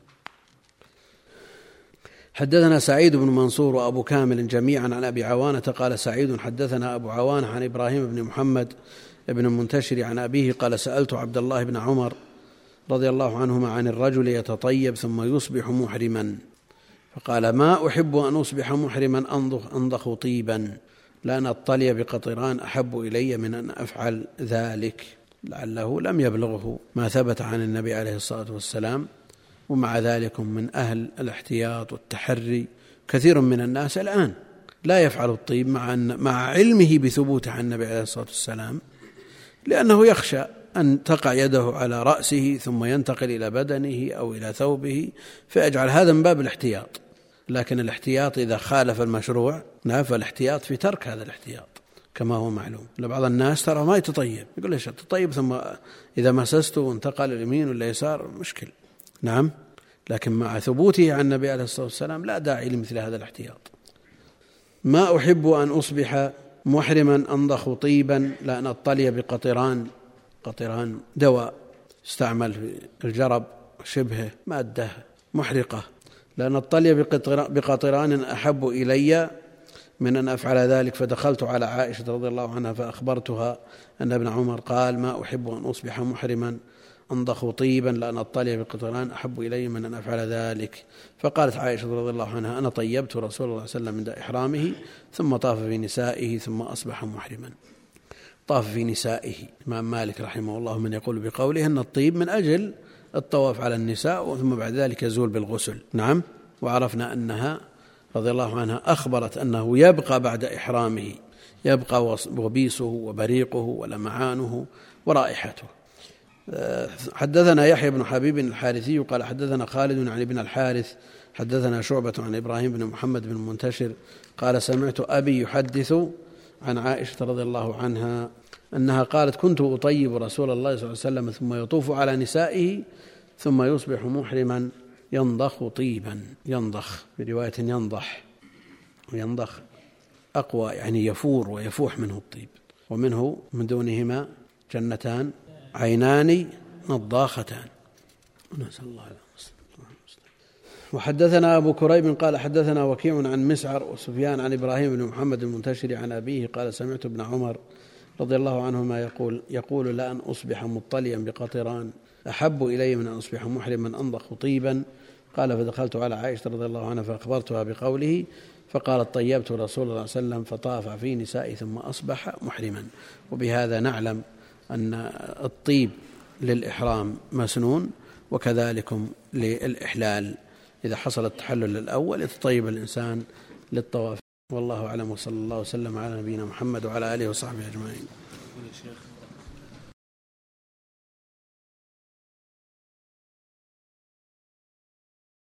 حدثنا سعيد بن منصور وأبو كامل جميعا عن أبي عوانة قال سعيد حدثنا أبو عوانة عن إبراهيم بن محمد بن المنتشر عن أبيه قال سألت عبد الله بن عمر رضي الله عنهما عن الرجل يتطيب ثم يصبح محرما، فقال ما أحب أن أصبح محرما أنضخ طيبا، لأن أطلي بقطران أحب إلي من أن أفعل ذلك. لعله لم يبلغه ما ثبت عن النبي عليه الصلاة والسلام، ومع ذلك من أهل الاحتياط والتحري. كثير من الناس الآن لا يفعل الطيب مع علمه بثبوته عن النبي عليه الصلاة والسلام، لأنه يخشى أن تقع يده على رأسه ثم ينتقل إلى بدنه أو إلى ثوبه، فيجعل هذا من باب الاحتياط. لكن الاحتياط إذا خالف المشروع، فالاحتياط في ترك هذا الاحتياط كما هو معلوم. لبعض الناس ترى ما يتطيب، يقول ليش تطيب ثم إذا مسسته وانتقل اليمين ولا يسار مشكل. نعم، لكن مع ثبوته عن النبي عليه الصلاة والسلام لا داعي لمثل هذا الاحتياط. ما أحب أن أصبح محرما أنضخ طيبا، لأن أطلي بقطران، قطران دواء استعمل في الجرب شبهه مادة محرقة، لأن أطلي بقطران أحب إلي من أن أفعل ذلك. فدخلت على عائشة رضي الله عنها فأخبرتها أن ابن عمر قال ما أحب أن أصبح محرما أنضخ طيبا، لأن أطلي بقطران أحب إلي من أن أفعل ذلك. فقالت عائشة رضي الله عنها أنا طيبت رسول الله صلى الله عليه وسلم عند إحرامه ثم طاف في نسائه ثم أصبح محرما. طاف في نسائه. الإمام مالك رحمه الله من يقول بقوله أن الطيب من أجل الطواف على النساء ثم بعد ذلك يزول بالغسل. نعم، وعرفنا أنها رضي الله عنها أخبرت أنه يبقى بعد إحرامه، يبقى وبيسه وبريقه ولمعانه ورائحته. حدثنا يحيى بن حبيب الحارثي قال حدثنا خالد عن ابن الحارث حدثنا شعبة عن إبراهيم بن محمد بن المنتشر قال سمعت أبي يحدث عن عائشة رضي الله عنها أنها قالت كنت أطيب رسول الله صلى الله عليه وسلم ثم يطوف على نسائه ثم يصبح محرما ينضخ طيبا. ينضخ برواية ينضح، وينضخ أقوى يعني يفور ويفوح منه الطيب، ومنه من دونهما جنتان عينان نضاختان، نسأل الله العافية. وحدثنا أبو كريب قال حدثنا وكيع عن مسعر وسفيان عن إبراهيم بن محمد المنتشر عن أبيه قال سمعت ابن عمر رضي الله عنهما يقول لأن أصبح مطليا بقطران أحب إلي من أن أصبح محرما أنضخ طيبا. قال فدخلت على عائشة رضي الله عنها فأخبرتها بقوله فقالت طيبت رسول الله صلى الله عليه وسلم فطاف في نسائي ثم أصبح محرما. وبهذا نعلم أن الطيب للإحرام مسنون، وكذلكم للإحلال إذا حصل التحلل الأول يتطيب الإنسان للطواف. والله أعلم، وصلى الله وسلم على نبينا محمد وعلى آله وصحبه أجمعين.